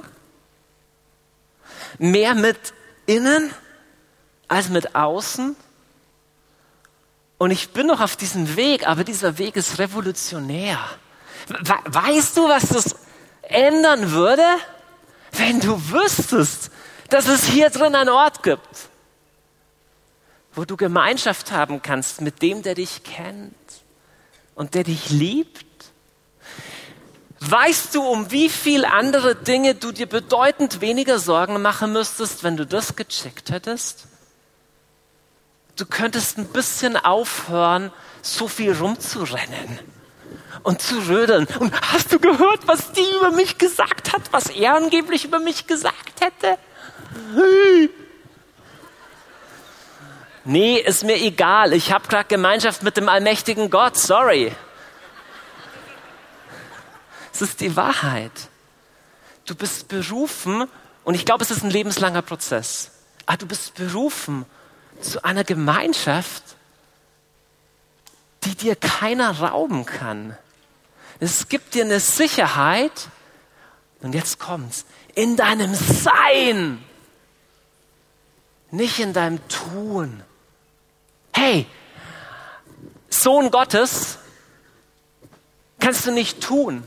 mehr mit Innen als mit Außen. Und ich bin noch auf diesem Weg, aber dieser Weg ist revolutionär. We- weißt du, was das ändern würde, wenn du wüsstest, dass es hier drin einen Ort gibt, wo du Gemeinschaft haben kannst mit dem, der dich kennt und der dich liebt? Weißt du, um wie viel andere Dinge du dir bedeutend weniger Sorgen machen müsstest, wenn du das gecheckt hättest? Du könntest ein bisschen aufhören, so viel rumzurennen und zu rödeln. Und hast du gehört, was die über mich gesagt hat, was er angeblich über mich gesagt hätte? Nee, ist mir egal. Ich habe gerade Gemeinschaft mit dem allmächtigen Gott. Sorry. Es ist die Wahrheit. Du bist berufen, und ich glaube, es ist ein lebenslanger Prozess. Aber du bist berufen zu einer Gemeinschaft, dir keiner rauben kann. Es gibt dir eine Sicherheit, und jetzt kommt's, in deinem Sein, nicht in deinem Tun. Hey, Sohn Gottes kannst du nicht tun.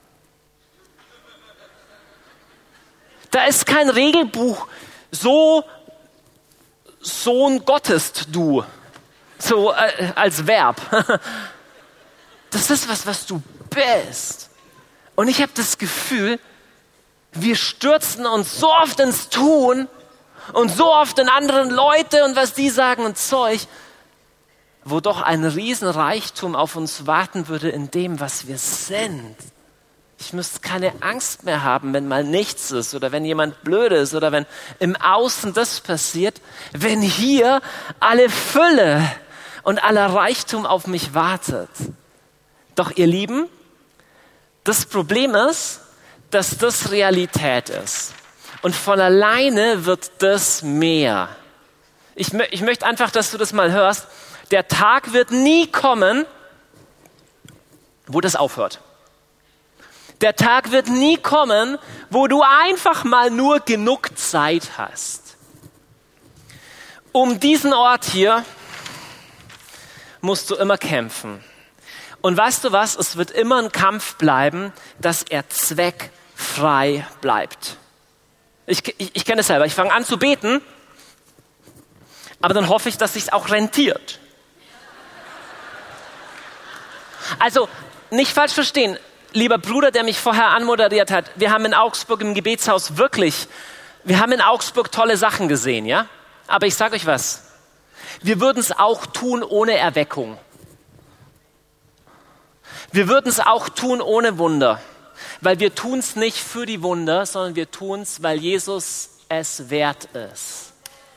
Da ist kein Regelbuch, so Sohn Gottes du, so äh, als Verb. Das ist was, was du bist. Und ich habe das Gefühl, wir stürzen uns so oft ins Tun und so oft in anderen Leute und was die sagen und Zeug, wo doch ein Riesenreichtum auf uns warten würde in dem, was wir sind. Ich müsste keine Angst mehr haben, wenn mal nichts ist oder wenn jemand blöd ist oder wenn im Außen das passiert, wenn hier alle Fülle und aller Reichtum auf mich wartet. Doch ihr Lieben, das Problem ist, dass das Realität ist. Und von alleine wird das mehr. Ich, mö- ich möchte einfach, dass du das mal hörst. Der Tag wird nie kommen, wo das aufhört. Der Tag wird nie kommen, wo du einfach mal nur genug Zeit hast. Um diesen Ort hier musst du immer kämpfen. Und weißt du was? Es wird immer ein Kampf bleiben, dass er zweckfrei bleibt. Ich, ich, ich kenne es selber. Ich fange an zu beten, aber dann hoffe ich, dass es sich auch rentiert. Also, nicht falsch verstehen. Lieber Bruder, der mich vorher anmoderiert hat, wir haben in Augsburg im Gebetshaus wirklich, wir haben in Augsburg tolle Sachen gesehen, ja? Aber ich sage euch was, wir würden es auch tun ohne Erweckung. Wir würden es auch tun ohne Wunder, weil wir tun es nicht für die Wunder, sondern wir tun es, weil Jesus es wert ist.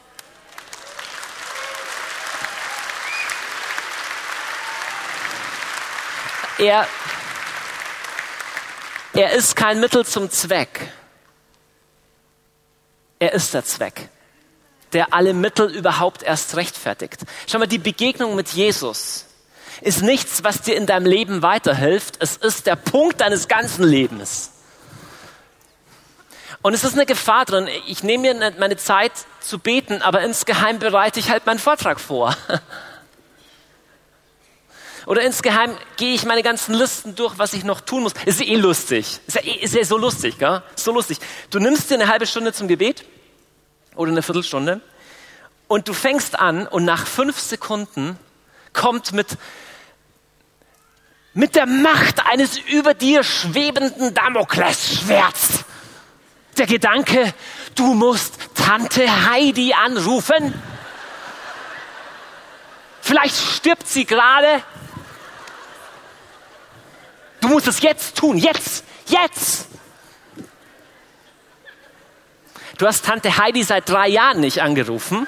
Er Er ist kein Mittel zum Zweck. Er ist der Zweck, der alle Mittel überhaupt erst rechtfertigt. Schau mal, die Begegnung mit Jesus ist nichts, was dir in deinem Leben weiterhilft. Es ist der Punkt deines ganzen Lebens. Und es ist eine Gefahr drin. Ich nehme mir meine Zeit zu beten, aber insgeheim bereite ich halt meinen Vortrag vor. Oder insgeheim gehe ich meine ganzen Listen durch, was ich noch tun muss. Ist ja eh lustig. Ist ja, eh, ist ja so lustig, gell? So lustig. Du nimmst dir eine halbe Stunde zum Gebet oder eine Viertelstunde und du fängst an und nach fünf Sekunden kommt mit, mit der Macht eines über dir schwebenden Damoklesschwerts der Gedanke, du musst Tante Heidi anrufen. Vielleicht stirbt sie gerade. Du musst es jetzt tun, jetzt, jetzt. Du hast Tante Heidi seit drei Jahren nicht angerufen.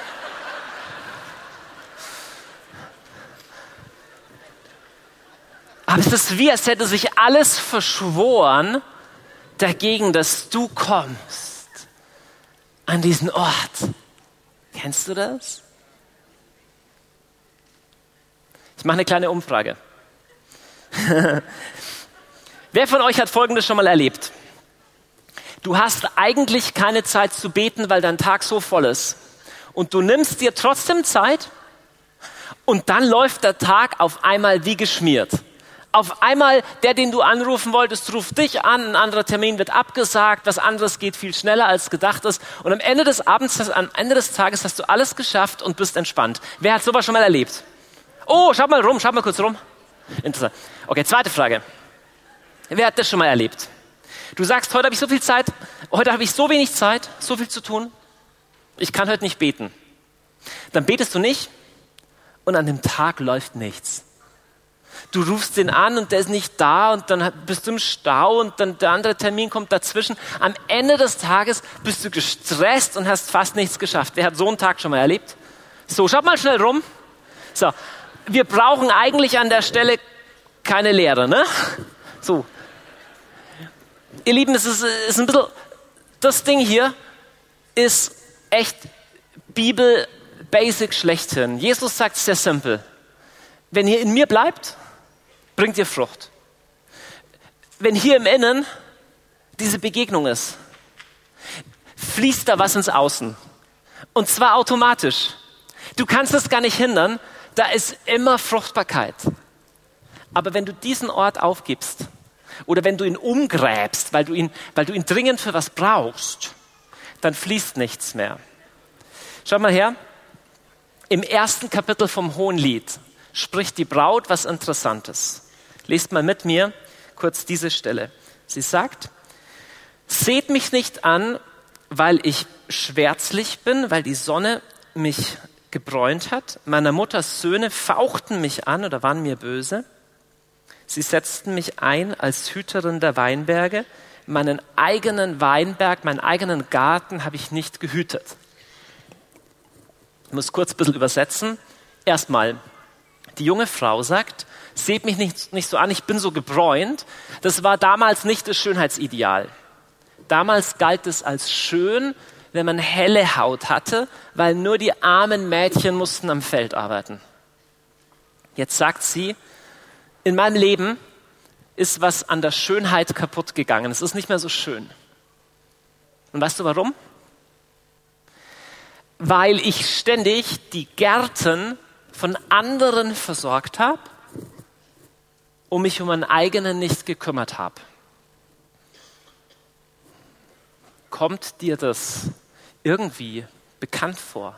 Aber es ist wie, als hätte sich alles verschworen dagegen, dass du kommst an diesen Ort. Kennst du das? Ich mache eine kleine Umfrage. Wer von euch hat Folgendes schon mal erlebt? Du hast eigentlich keine Zeit zu beten, weil dein Tag so voll ist. Und du nimmst dir trotzdem Zeit und dann läuft der Tag auf einmal wie geschmiert. Auf einmal, der, den du anrufen wolltest, ruft dich an, ein anderer Termin wird abgesagt, was anderes geht viel schneller als gedacht ist. Und am Ende des Abends, am Ende des Tages hast du alles geschafft und bist entspannt. Wer hat sowas schon mal erlebt? Oh, schau mal rum, schau mal kurz rum. Interessant. Okay, zweite Frage. Wer hat das schon mal erlebt? Du sagst, heute habe ich so viel Zeit, heute habe ich so wenig Zeit, so viel zu tun. Ich kann heute nicht beten. Dann betest du nicht und an dem Tag läuft nichts. Du rufst den an und der ist nicht da und dann bist du im Stau und dann der andere Termin kommt dazwischen. Am Ende des Tages bist du gestresst und hast fast nichts geschafft. Wer hat so einen Tag schon mal erlebt? So, schaut mal schnell rum. So, wir brauchen eigentlich an der Stelle keine Lehre, ne? So. Ihr Lieben, es ist, ist ein bisschen, das Ding hier ist echt Bibel-Basic schlechthin. Jesus sagt es sehr simpel. wenn ihr in mir bleibt, bringt ihr Frucht. Wenn hier im Innen diese Begegnung ist, fließt da was ins Außen. Und zwar automatisch. Du kannst es gar nicht hindern, da ist immer Fruchtbarkeit. Aber wenn du diesen Ort aufgibst oder wenn du ihn umgräbst, weil du ihn, weil du ihn dringend für was brauchst, dann fließt nichts mehr. Schau mal her, im ersten Kapitel vom Hohenlied spricht die Braut was Interessantes. Lest mal mit mir kurz diese Stelle. Sie sagt, seht mich nicht an, weil ich schwärzlich bin, weil die Sonne mich gebräunt hat. Meiner Mutters Söhne fauchten mich an oder waren mir böse. Sie setzten mich ein als Hüterin der Weinberge. Meinen eigenen Weinberg, meinen eigenen Garten habe ich nicht gehütet. Ich muss kurz ein bisschen übersetzen. Erstmal, die junge Frau sagt, seht mich nicht, nicht so an, ich bin so gebräunt. Das war damals nicht das Schönheitsideal. Damals galt es als schön, wenn man helle Haut hatte, weil nur die armen Mädchen mussten am Feld arbeiten. Jetzt sagt sie, in meinem Leben ist was an der Schönheit kaputt gegangen. Es ist nicht mehr so schön. Und weißt du warum? Weil ich ständig die Gärten von anderen versorgt habe und mich um meinen eigenen nicht gekümmert habe. Kommt dir das irgendwie bekannt vor?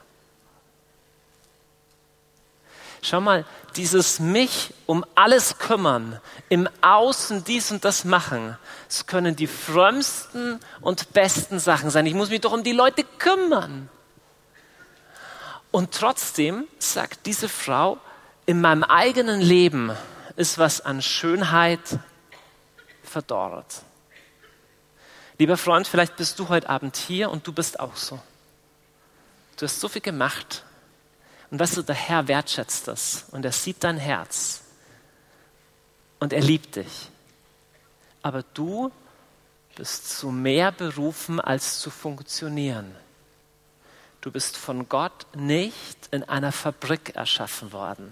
Schau mal, dieses mich um alles kümmern, im Außen dies und das machen, es können die frömmsten und besten Sachen sein. Ich muss mich doch um die Leute kümmern. Und trotzdem sagt diese Frau, in meinem eigenen Leben ist was an Schönheit verdorrt. Lieber Freund, vielleicht bist du heute Abend hier und du bist auch so. Du hast so viel gemacht. Und weißt du, der Herr wertschätzt das und er sieht dein Herz und er liebt dich. Aber du bist zu mehr berufen, als zu funktionieren. Du bist von Gott nicht in einer Fabrik erschaffen worden.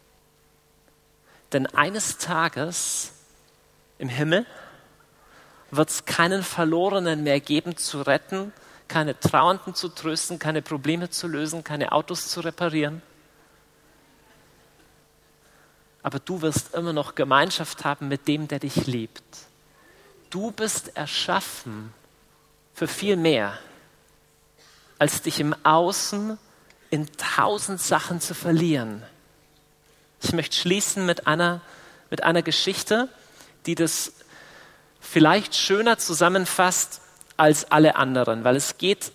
Denn eines Tages im Himmel wird es keinen Verlorenen mehr geben zu retten, keine Trauernden zu trösten, keine Probleme zu lösen, keine Autos zu reparieren. Aber du wirst immer noch Gemeinschaft haben mit dem, der dich liebt. Du bist erschaffen für viel mehr, als dich im Außen in tausend Sachen zu verlieren. Ich möchte schließen mit einer, mit einer Geschichte, die das vielleicht schöner zusammenfasst als alle anderen, weil es geht,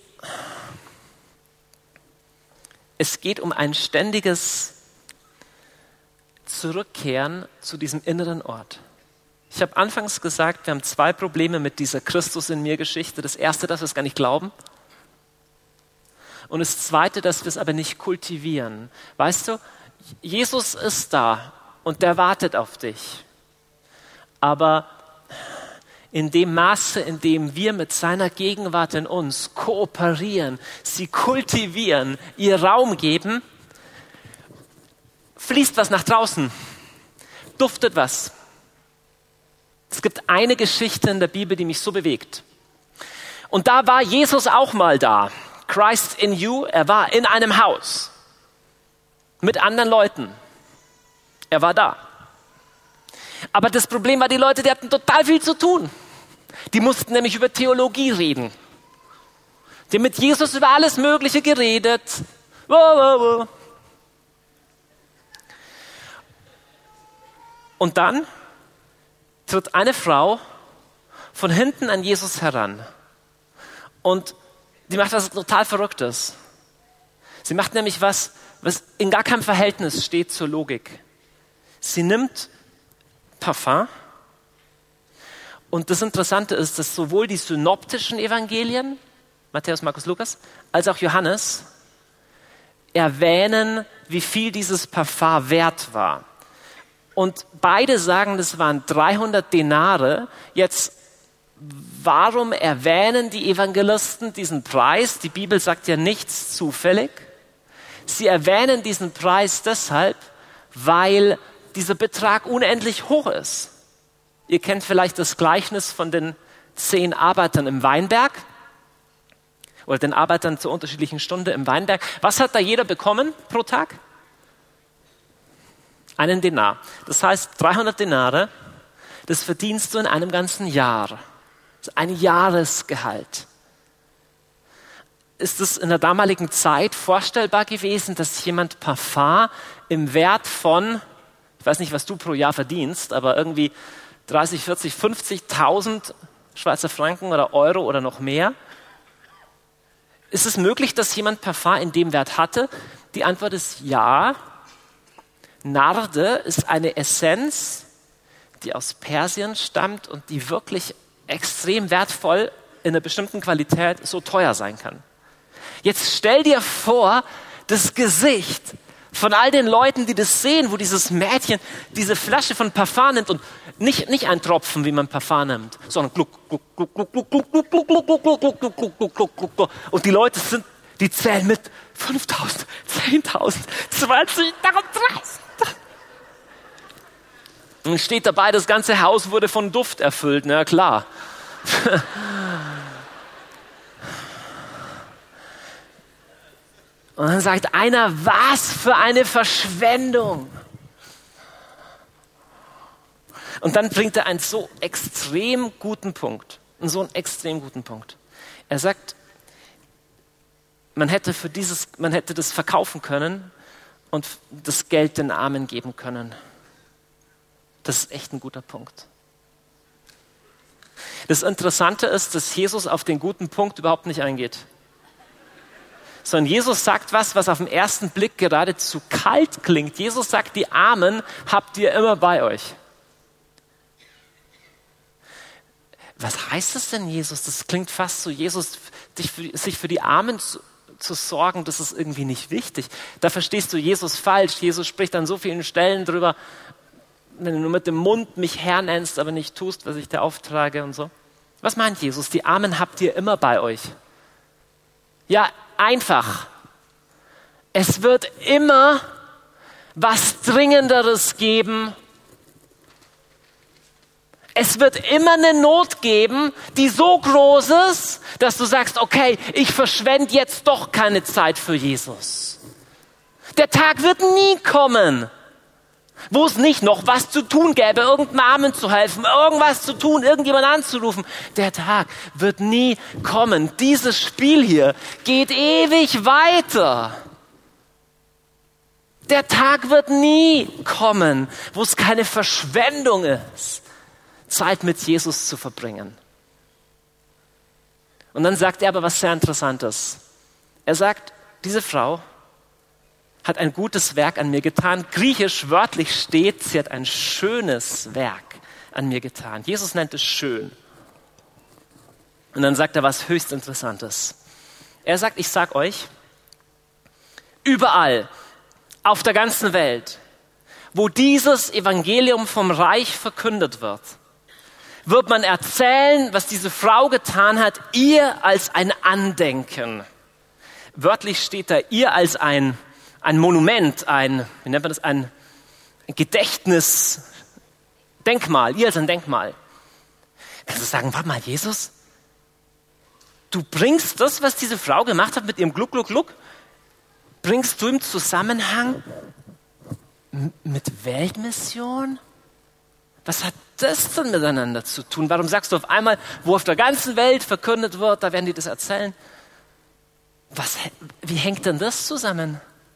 es geht um ein ständiges Zurückkehren zu diesem inneren Ort. Ich habe anfangs gesagt, wir haben zwei Probleme mit dieser Christus in mir Geschichte. Das erste, dass wir es gar nicht glauben. Und das zweite, dass wir es aber nicht kultivieren. Weißt du, Jesus ist da und der wartet auf dich. Aber in dem Maße, in dem wir mit seiner Gegenwart in uns kooperieren, sie kultivieren, ihr Raum geben, fließt was nach draußen, duftet was. Es gibt eine Geschichte in der Bibel, die mich so bewegt. Und da war Jesus auch mal da. Christ in you, er war in einem Haus mit anderen Leuten. Er war da. Aber das Problem war, die Leute, die hatten total viel zu tun. Die mussten nämlich über Theologie reden. Die haben mit Jesus über alles Mögliche geredet. Wow, wow, wow. Und dann tritt eine Frau von hinten an Jesus heran. Und die macht was total Verrücktes. Sie macht nämlich was, was in gar keinem Verhältnis steht zur Logik. Sie nimmt Parfum. Und das Interessante ist, dass sowohl die synoptischen Evangelien, Matthäus, Markus, Lukas, als auch Johannes, erwähnen, wie viel dieses Parfum wert war. Und beide sagen, das waren dreihundert Denare. Jetzt, warum erwähnen die Evangelisten diesen Preis? Die Bibel sagt ja nichts zufällig. Sie erwähnen diesen Preis deshalb, weil dieser Betrag unendlich hoch ist. Ihr kennt vielleicht das Gleichnis von den zehn Arbeitern im Weinberg oder den Arbeitern zur unterschiedlichen Stunde im Weinberg. Was hat da jeder bekommen pro Tag? Einen Denar. Das heißt, dreihundert Denare, das verdienst du in einem ganzen Jahr. Das ist ein Jahresgehalt. Ist es in der damaligen Zeit vorstellbar gewesen, dass jemand Parfum im Wert von, ich weiß nicht, was du pro Jahr verdienst, aber irgendwie dreißig, vierzig, fünfzigtausend Schweizer Franken oder Euro oder noch mehr? Ist es möglich, dass jemand Parfum in dem Wert hatte? Die Antwort ist ja. Narde ist eine Essenz, die aus Persien stammt und die wirklich extrem wertvoll in einer bestimmten Qualität so teuer sein kann. Jetzt stell dir vor, das Gesicht von all den Leuten, die das sehen, wo dieses Mädchen diese Flasche von Parfum nimmt und nicht, nicht ein Tropfen, wie man Parfum nimmt, sondern gluck, gluck, gluck, gluck, gluck, gluck, gluck, gluck, gluck, gluck, gluck, gluck, gluck, gluck, gluck, gluck, gluck. Und die Leute sind, die zählen mit fünftausend, zehntausend, zwanzigtausend, dreißigtausend. Und steht dabei, das ganze Haus wurde von Duft erfüllt, na klar. Und dann sagt einer, was für eine Verschwendung. Und dann bringt er einen so extrem guten Punkt. Einen so einen extrem guten Punkt. Er sagt, man hätte, für dieses, man hätte das verkaufen können und das Geld den Armen geben können. Das ist echt ein guter Punkt. Das Interessante ist, dass Jesus auf den guten Punkt überhaupt nicht eingeht. Sondern Jesus sagt was, was auf den ersten Blick geradezu kalt klingt. Jesus sagt, die Armen habt ihr immer bei euch. Was heißt das denn, Jesus? Das klingt fast so, Jesus, dich für, sich für die Armen zu, zu sorgen, das ist irgendwie nicht wichtig. Da verstehst du Jesus falsch. Jesus spricht an so vielen Stellen drüber, wenn du nur mit dem Mund mich Herr nennst, aber nicht tust, was ich dir auftrage und so. Was meint Jesus? Die Armen habt ihr immer bei euch. Ja, einfach. Es wird immer was Dringenderes geben. Es wird immer eine Not geben, die so groß ist, dass du sagst, okay, ich verschwende jetzt doch keine Zeit für Jesus. Der Tag wird nie kommen, wo es nicht noch was zu tun gäbe, irgendeinem Armen zu helfen, irgendwas zu tun, irgendjemand anzurufen. Der Tag wird nie kommen. Dieses Spiel hier geht ewig weiter. Der Tag wird nie kommen, wo es keine Verschwendung ist, Zeit mit Jesus zu verbringen. Und dann sagt er aber was sehr Interessantes. Er sagt, diese Frau hat ein gutes Werk an mir getan. Griechisch wörtlich steht, sie hat ein schönes Werk an mir getan. Jesus nennt es schön. Und dann sagt er was höchst Interessantes. Er sagt, ich sag euch, überall auf der ganzen Welt, wo dieses Evangelium vom Reich verkündet wird, wird man erzählen, was diese Frau getan hat, ihr als ein Andenken. Wörtlich steht da, ihr als ein Ein Monument, ein, wie nennt man das, ein Gedächtnisdenkmal, ihr als ein Denkmal. Kannst du sagen, warte mal, Jesus, du bringst das, was diese Frau gemacht hat mit ihrem Gluck, Gluck, Gluck, bringst du im Zusammenhang m- mit Weltmission? Was hat das denn miteinander zu tun? Warum sagst du auf einmal, wo auf der ganzen Welt verkündet wird, da werden die das erzählen? Was, wie hängt denn das zusammen?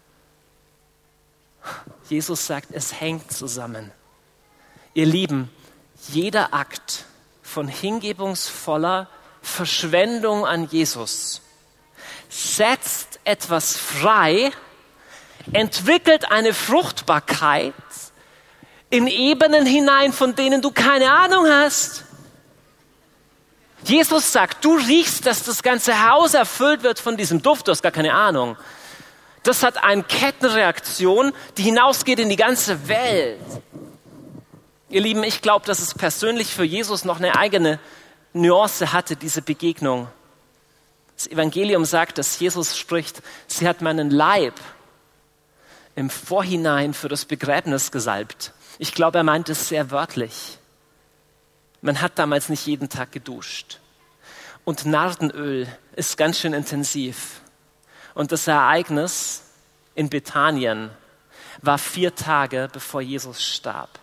Jesus sagt, es hängt zusammen. Ihr Lieben, jeder Akt von hingebungsvoller Verschwendung an Jesus setzt etwas frei, entwickelt eine Fruchtbarkeit in Ebenen hinein, von denen du keine Ahnung hast. Jesus sagt, du riechst, dass das ganze Haus erfüllt wird von diesem Duft, du hast gar keine Ahnung. Das hat eine Kettenreaktion, die hinausgeht in die ganze Welt. Ihr Lieben, ich glaube, dass es persönlich für Jesus noch eine eigene Nuance hatte, diese Begegnung. Das Evangelium sagt, dass Jesus spricht, sie hat meinen Leib im Vorhinein für das Begräbnis gesalbt. Ich glaube, er meint es sehr wörtlich. Man hat damals nicht jeden Tag geduscht. Und Nardenöl ist ganz schön intensiv. Und das Ereignis in Bethanien war vier Tage, bevor Jesus starb.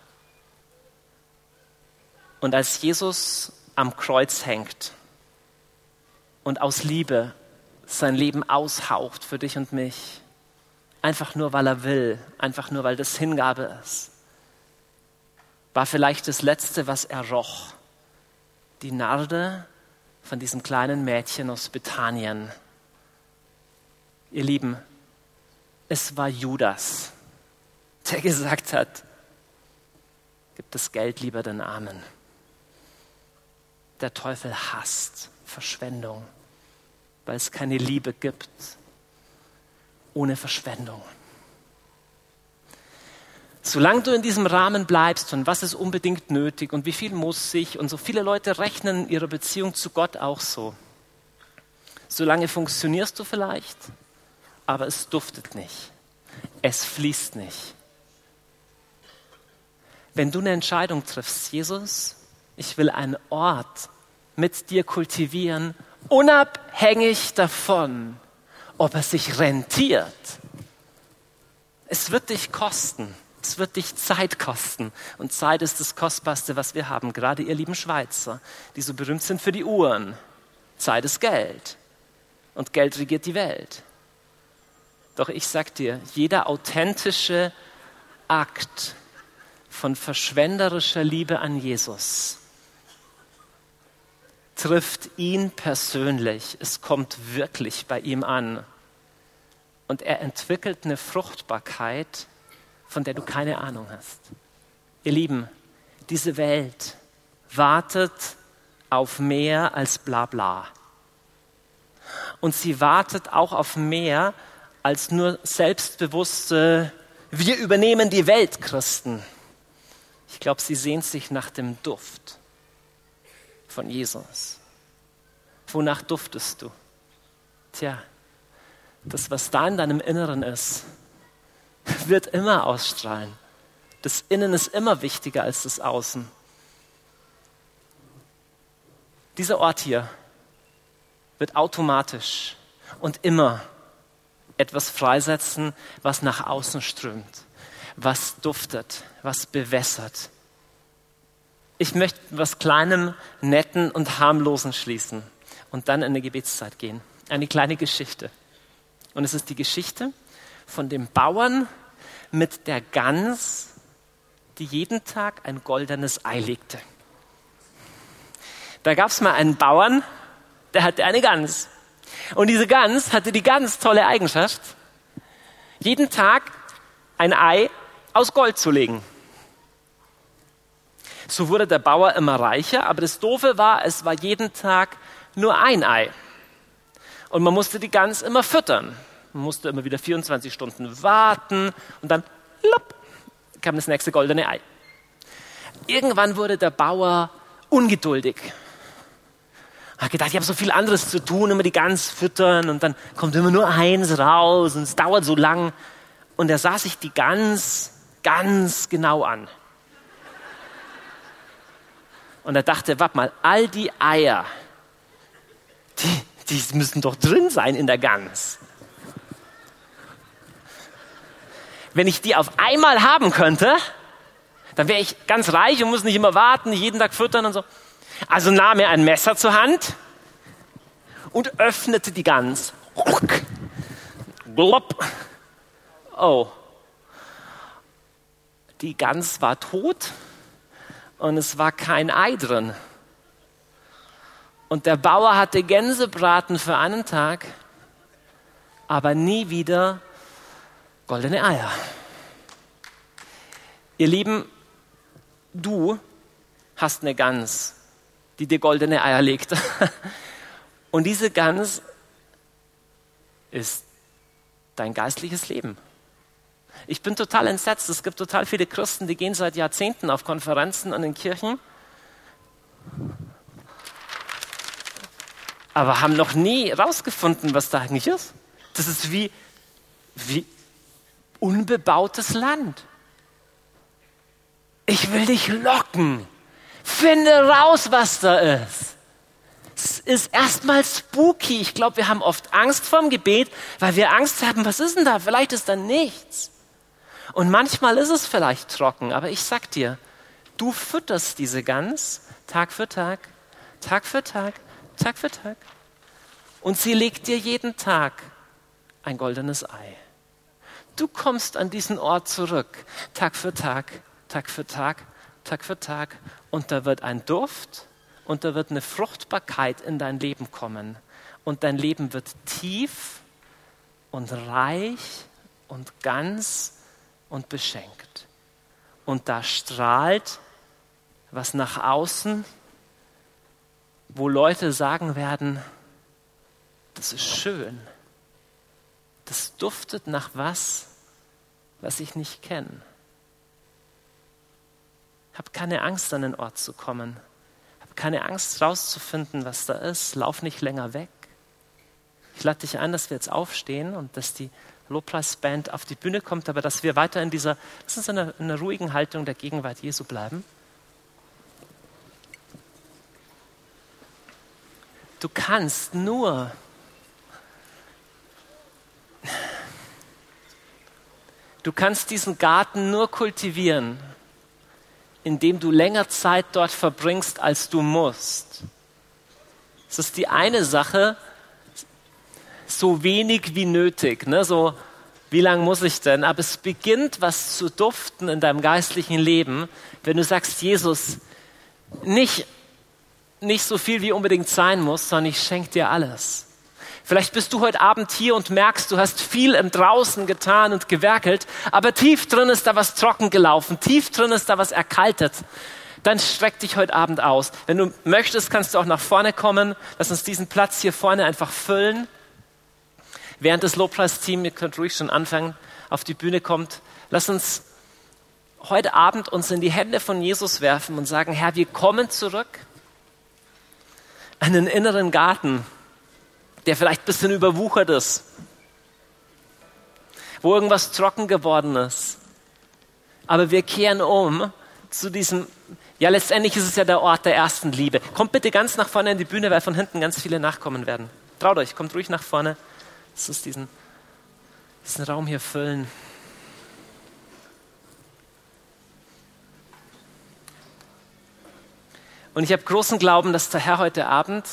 Und als Jesus am Kreuz hängt und aus Liebe sein Leben aushaucht für dich und mich, einfach nur, weil er will, einfach nur, weil das Hingabe ist, war vielleicht das Letzte, was er roch, die Narde von diesem kleinen Mädchen aus Bethanien. Ihr Lieben, es war Judas, der gesagt hat, gib das Geld lieber den Armen. Der Teufel hasst Verschwendung, weil es keine Liebe gibt ohne Verschwendung. Solange du in diesem Rahmen bleibst und was ist unbedingt nötig und wie viel muss ich, und so viele Leute rechnen ihre Beziehung zu Gott auch so. Solange funktionierst du vielleicht, aber es duftet nicht. Es fließt nicht. Wenn du eine Entscheidung triffst, Jesus, ich will einen Ort mit dir kultivieren, unabhängig davon, ob es sich rentiert. Es wird dich kosten. Es wird dich Zeit kosten. Und Zeit ist das Kostbarste, was wir haben. Gerade ihr lieben Schweizer, die so berühmt sind für die Uhren. Zeit ist Geld. Und Geld regiert die Welt. Doch ich sag dir, jeder authentische Akt von verschwenderischer Liebe an Jesus trifft ihn persönlich. Es kommt wirklich bei ihm an. Und er entwickelt eine Fruchtbarkeit, von der du keine Ahnung hast. Ihr Lieben, diese Welt wartet auf mehr als Blabla. Und sie wartet auch auf mehr als nur selbstbewusste, wir übernehmen die Welt, Christen. Ich glaube, sie sehnt sich nach dem Duft von Jesus. Wonach duftest du? Tja, das, was da in deinem Inneren ist, wird immer ausstrahlen. Das Innen ist immer wichtiger als das Außen. Dieser Ort hier wird automatisch und immer etwas freisetzen, was nach außen strömt, was duftet, was bewässert. Ich möchte mit was Kleinem, Netten und Harmlosen schließen und dann in eine Gebetszeit gehen. Eine kleine Geschichte. Und es ist die Geschichte von dem Bauern mit der Gans, die jeden Tag ein goldenes Ei legte. Da gab es mal einen Bauern, der hatte eine Gans. Und diese Gans hatte die ganz tolle Eigenschaft, jeden Tag ein Ei aus Gold zu legen. So wurde der Bauer immer reicher, aber das Doofe war, es war jeden Tag nur ein Ei. Und man musste die Gans immer füttern. Man musste immer wieder vierundzwanzig Stunden warten und dann lopp, kam das nächste goldene Ei. Irgendwann wurde der Bauer ungeduldig. Er hat gedacht, ich habe so viel anderes zu tun, immer die Gans füttern und dann kommt immer nur eins raus und es dauert so lang. Und er sah sich die Gans ganz genau an. Und er dachte, warte mal, all die Eier, die, die müssen doch drin sein in der Gans. Wenn ich die auf einmal haben könnte, dann wäre ich ganz reich und muss nicht immer warten, jeden Tag füttern und so. Also nahm er ein Messer zur Hand und öffnete die Gans. Glopp. Oh. Die Gans war tot und es war kein Ei drin. Und der Bauer hatte Gänsebraten für einen Tag, aber nie wieder goldene Eier. Ihr Lieben, du hast eine Gans, die dir goldene Eier legt. Und diese Gans ist dein geistliches Leben. Ich bin total entsetzt. Es gibt total viele Christen, die gehen seit Jahrzehnten auf Konferenzen und in Kirchen, aber haben noch nie rausgefunden, was da eigentlich ist. Das ist wie, wie unbebautes Land. Ich will dich locken. Finde raus, was da ist. Es ist erstmal spooky. Ich glaube, wir haben oft Angst vorm Gebet, weil wir Angst haben, was ist denn da? Vielleicht ist da nichts. Und manchmal ist es vielleicht trocken, aber ich sag dir, du fütterst diese Gans Tag für Tag, Tag für Tag, Tag für Tag. Und sie legt dir jeden Tag ein goldenes Ei. Du kommst an diesen Ort zurück, Tag für Tag, Tag für Tag, Tag für Tag. Und da wird ein Duft und da wird eine Fruchtbarkeit in dein Leben kommen. Und dein Leben wird tief und reich und ganz und beschenkt. Und da strahlt was nach außen, wo Leute sagen werden, das ist schön. Das duftet nach was, was ich nicht kenne. Hab keine Angst, an den Ort zu kommen. Hab keine Angst, rauszufinden, was da ist. Lauf nicht länger weg. Ich lade dich ein, dass wir jetzt aufstehen und dass die Lobpreisband auf die Bühne kommt, aber dass wir weiter in dieser, lass uns in einer, in einer ruhigen Haltung der Gegenwart Jesu bleiben. Du kannst nur Du kannst diesen Garten nur kultivieren, indem du länger Zeit dort verbringst, als du musst. Das ist die eine Sache, so wenig wie nötig. Ne? So, wie lange muss ich denn? Aber es beginnt, was zu duften in deinem geistlichen Leben, wenn du sagst, Jesus, nicht, nicht so viel wie unbedingt sein muss, sondern ich schenke dir alles. Vielleicht bist du heute Abend hier und merkst, du hast viel im Draußen getan und gewerkelt, aber tief drin ist da was trocken gelaufen, tief drin ist da was erkaltet. Dann streck dich heute Abend aus. Wenn du möchtest, kannst du auch nach vorne kommen. Lass uns diesen Platz hier vorne einfach füllen. Während das Lobpreisteam, ihr könnt ruhig schon anfangen, auf die Bühne kommt, lass uns heute Abend uns in die Hände von Jesus werfen und sagen, Herr, wir kommen zurück an den inneren Garten, der vielleicht ein bisschen überwuchert ist, wo irgendwas trocken geworden ist. Aber wir kehren um zu diesem, ja letztendlich ist es ja der Ort der ersten Liebe. Kommt bitte ganz nach vorne in die Bühne, weil von hinten ganz viele nachkommen werden. Traut euch, kommt ruhig nach vorne. Lass uns diesen, diesen Raum hier füllen. Und ich habe großen Glauben, dass der Herr heute Abend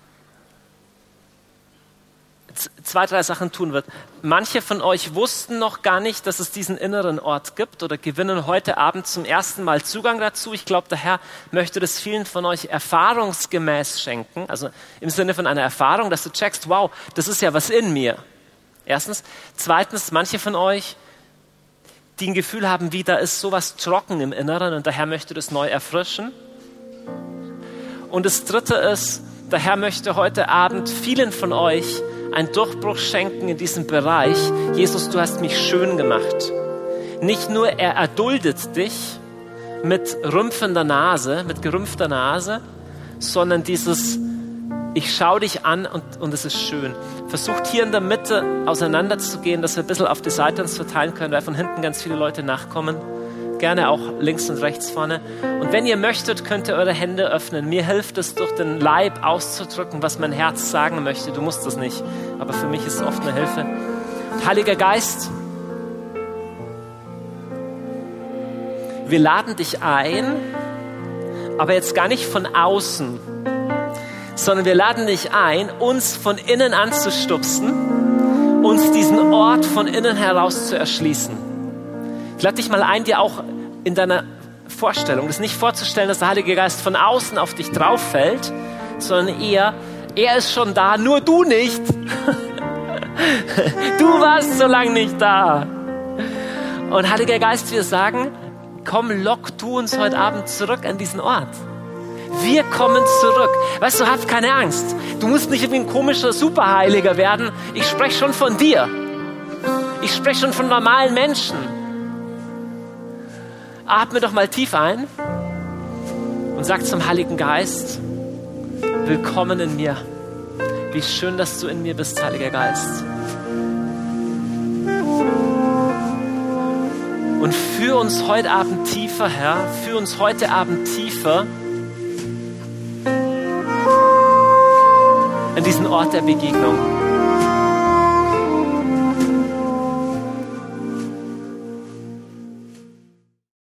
zwei, drei Sachen tun wird. Manche von euch wussten noch gar nicht, dass es diesen inneren Ort gibt oder gewinnen heute Abend zum ersten Mal Zugang dazu. Ich glaube, der Herr möchte das vielen von euch erfahrungsgemäß schenken. Also im Sinne von einer Erfahrung, dass du checkst, wow, das ist ja was in mir. Erstens. Zweitens, manche von euch, die ein Gefühl haben, wie da ist sowas trocken im Inneren und der Herr möchte das neu erfrischen. Und das Dritte ist, der Herr möchte heute Abend vielen von euch einen Durchbruch schenken in diesem Bereich. Jesus, du hast mich schön gemacht. Nicht nur er erduldet dich mit rümpfender Nase, mit gerümpfter Nase, sondern dieses, ich schaue dich an und, und es ist schön. Versucht hier in der Mitte auseinanderzugehen, dass wir ein bisschen auf die Seite uns verteilen können, weil von hinten ganz viele Leute nachkommen. Gerne auch links und rechts vorne. Und wenn ihr möchtet, könnt ihr eure Hände öffnen. Mir hilft es, durch den Leib auszudrücken, was mein Herz sagen möchte. Du musst das nicht, aber für mich ist es oft eine Hilfe. Heiliger Geist, wir laden dich ein, aber jetzt gar nicht von außen, sondern wir laden dich ein, uns von innen anzustupsen, uns diesen Ort von innen heraus zu erschließen. Ich lade dich mal ein, dir auch in deiner Vorstellung, das nicht vorzustellen, dass der Heilige Geist von außen auf dich drauf fällt, sondern eher, er ist schon da, nur du nicht. Du warst so lange nicht da. Und Heiliger Geist, wir sagen, komm, lock du uns heute Abend zurück an diesen Ort. Wir kommen zurück. Weißt du, hab keine Angst. Du musst nicht wie ein komischer Superheiliger werden. Ich spreche schon von dir. Ich spreche schon von normalen Menschen. Atme doch mal tief ein und sag zum Heiligen Geist, willkommen in mir. Wie schön, dass du in mir bist, Heiliger Geist. Und führ uns heute Abend tiefer, Herr, führ uns heute Abend tiefer in diesen Ort der Begegnung.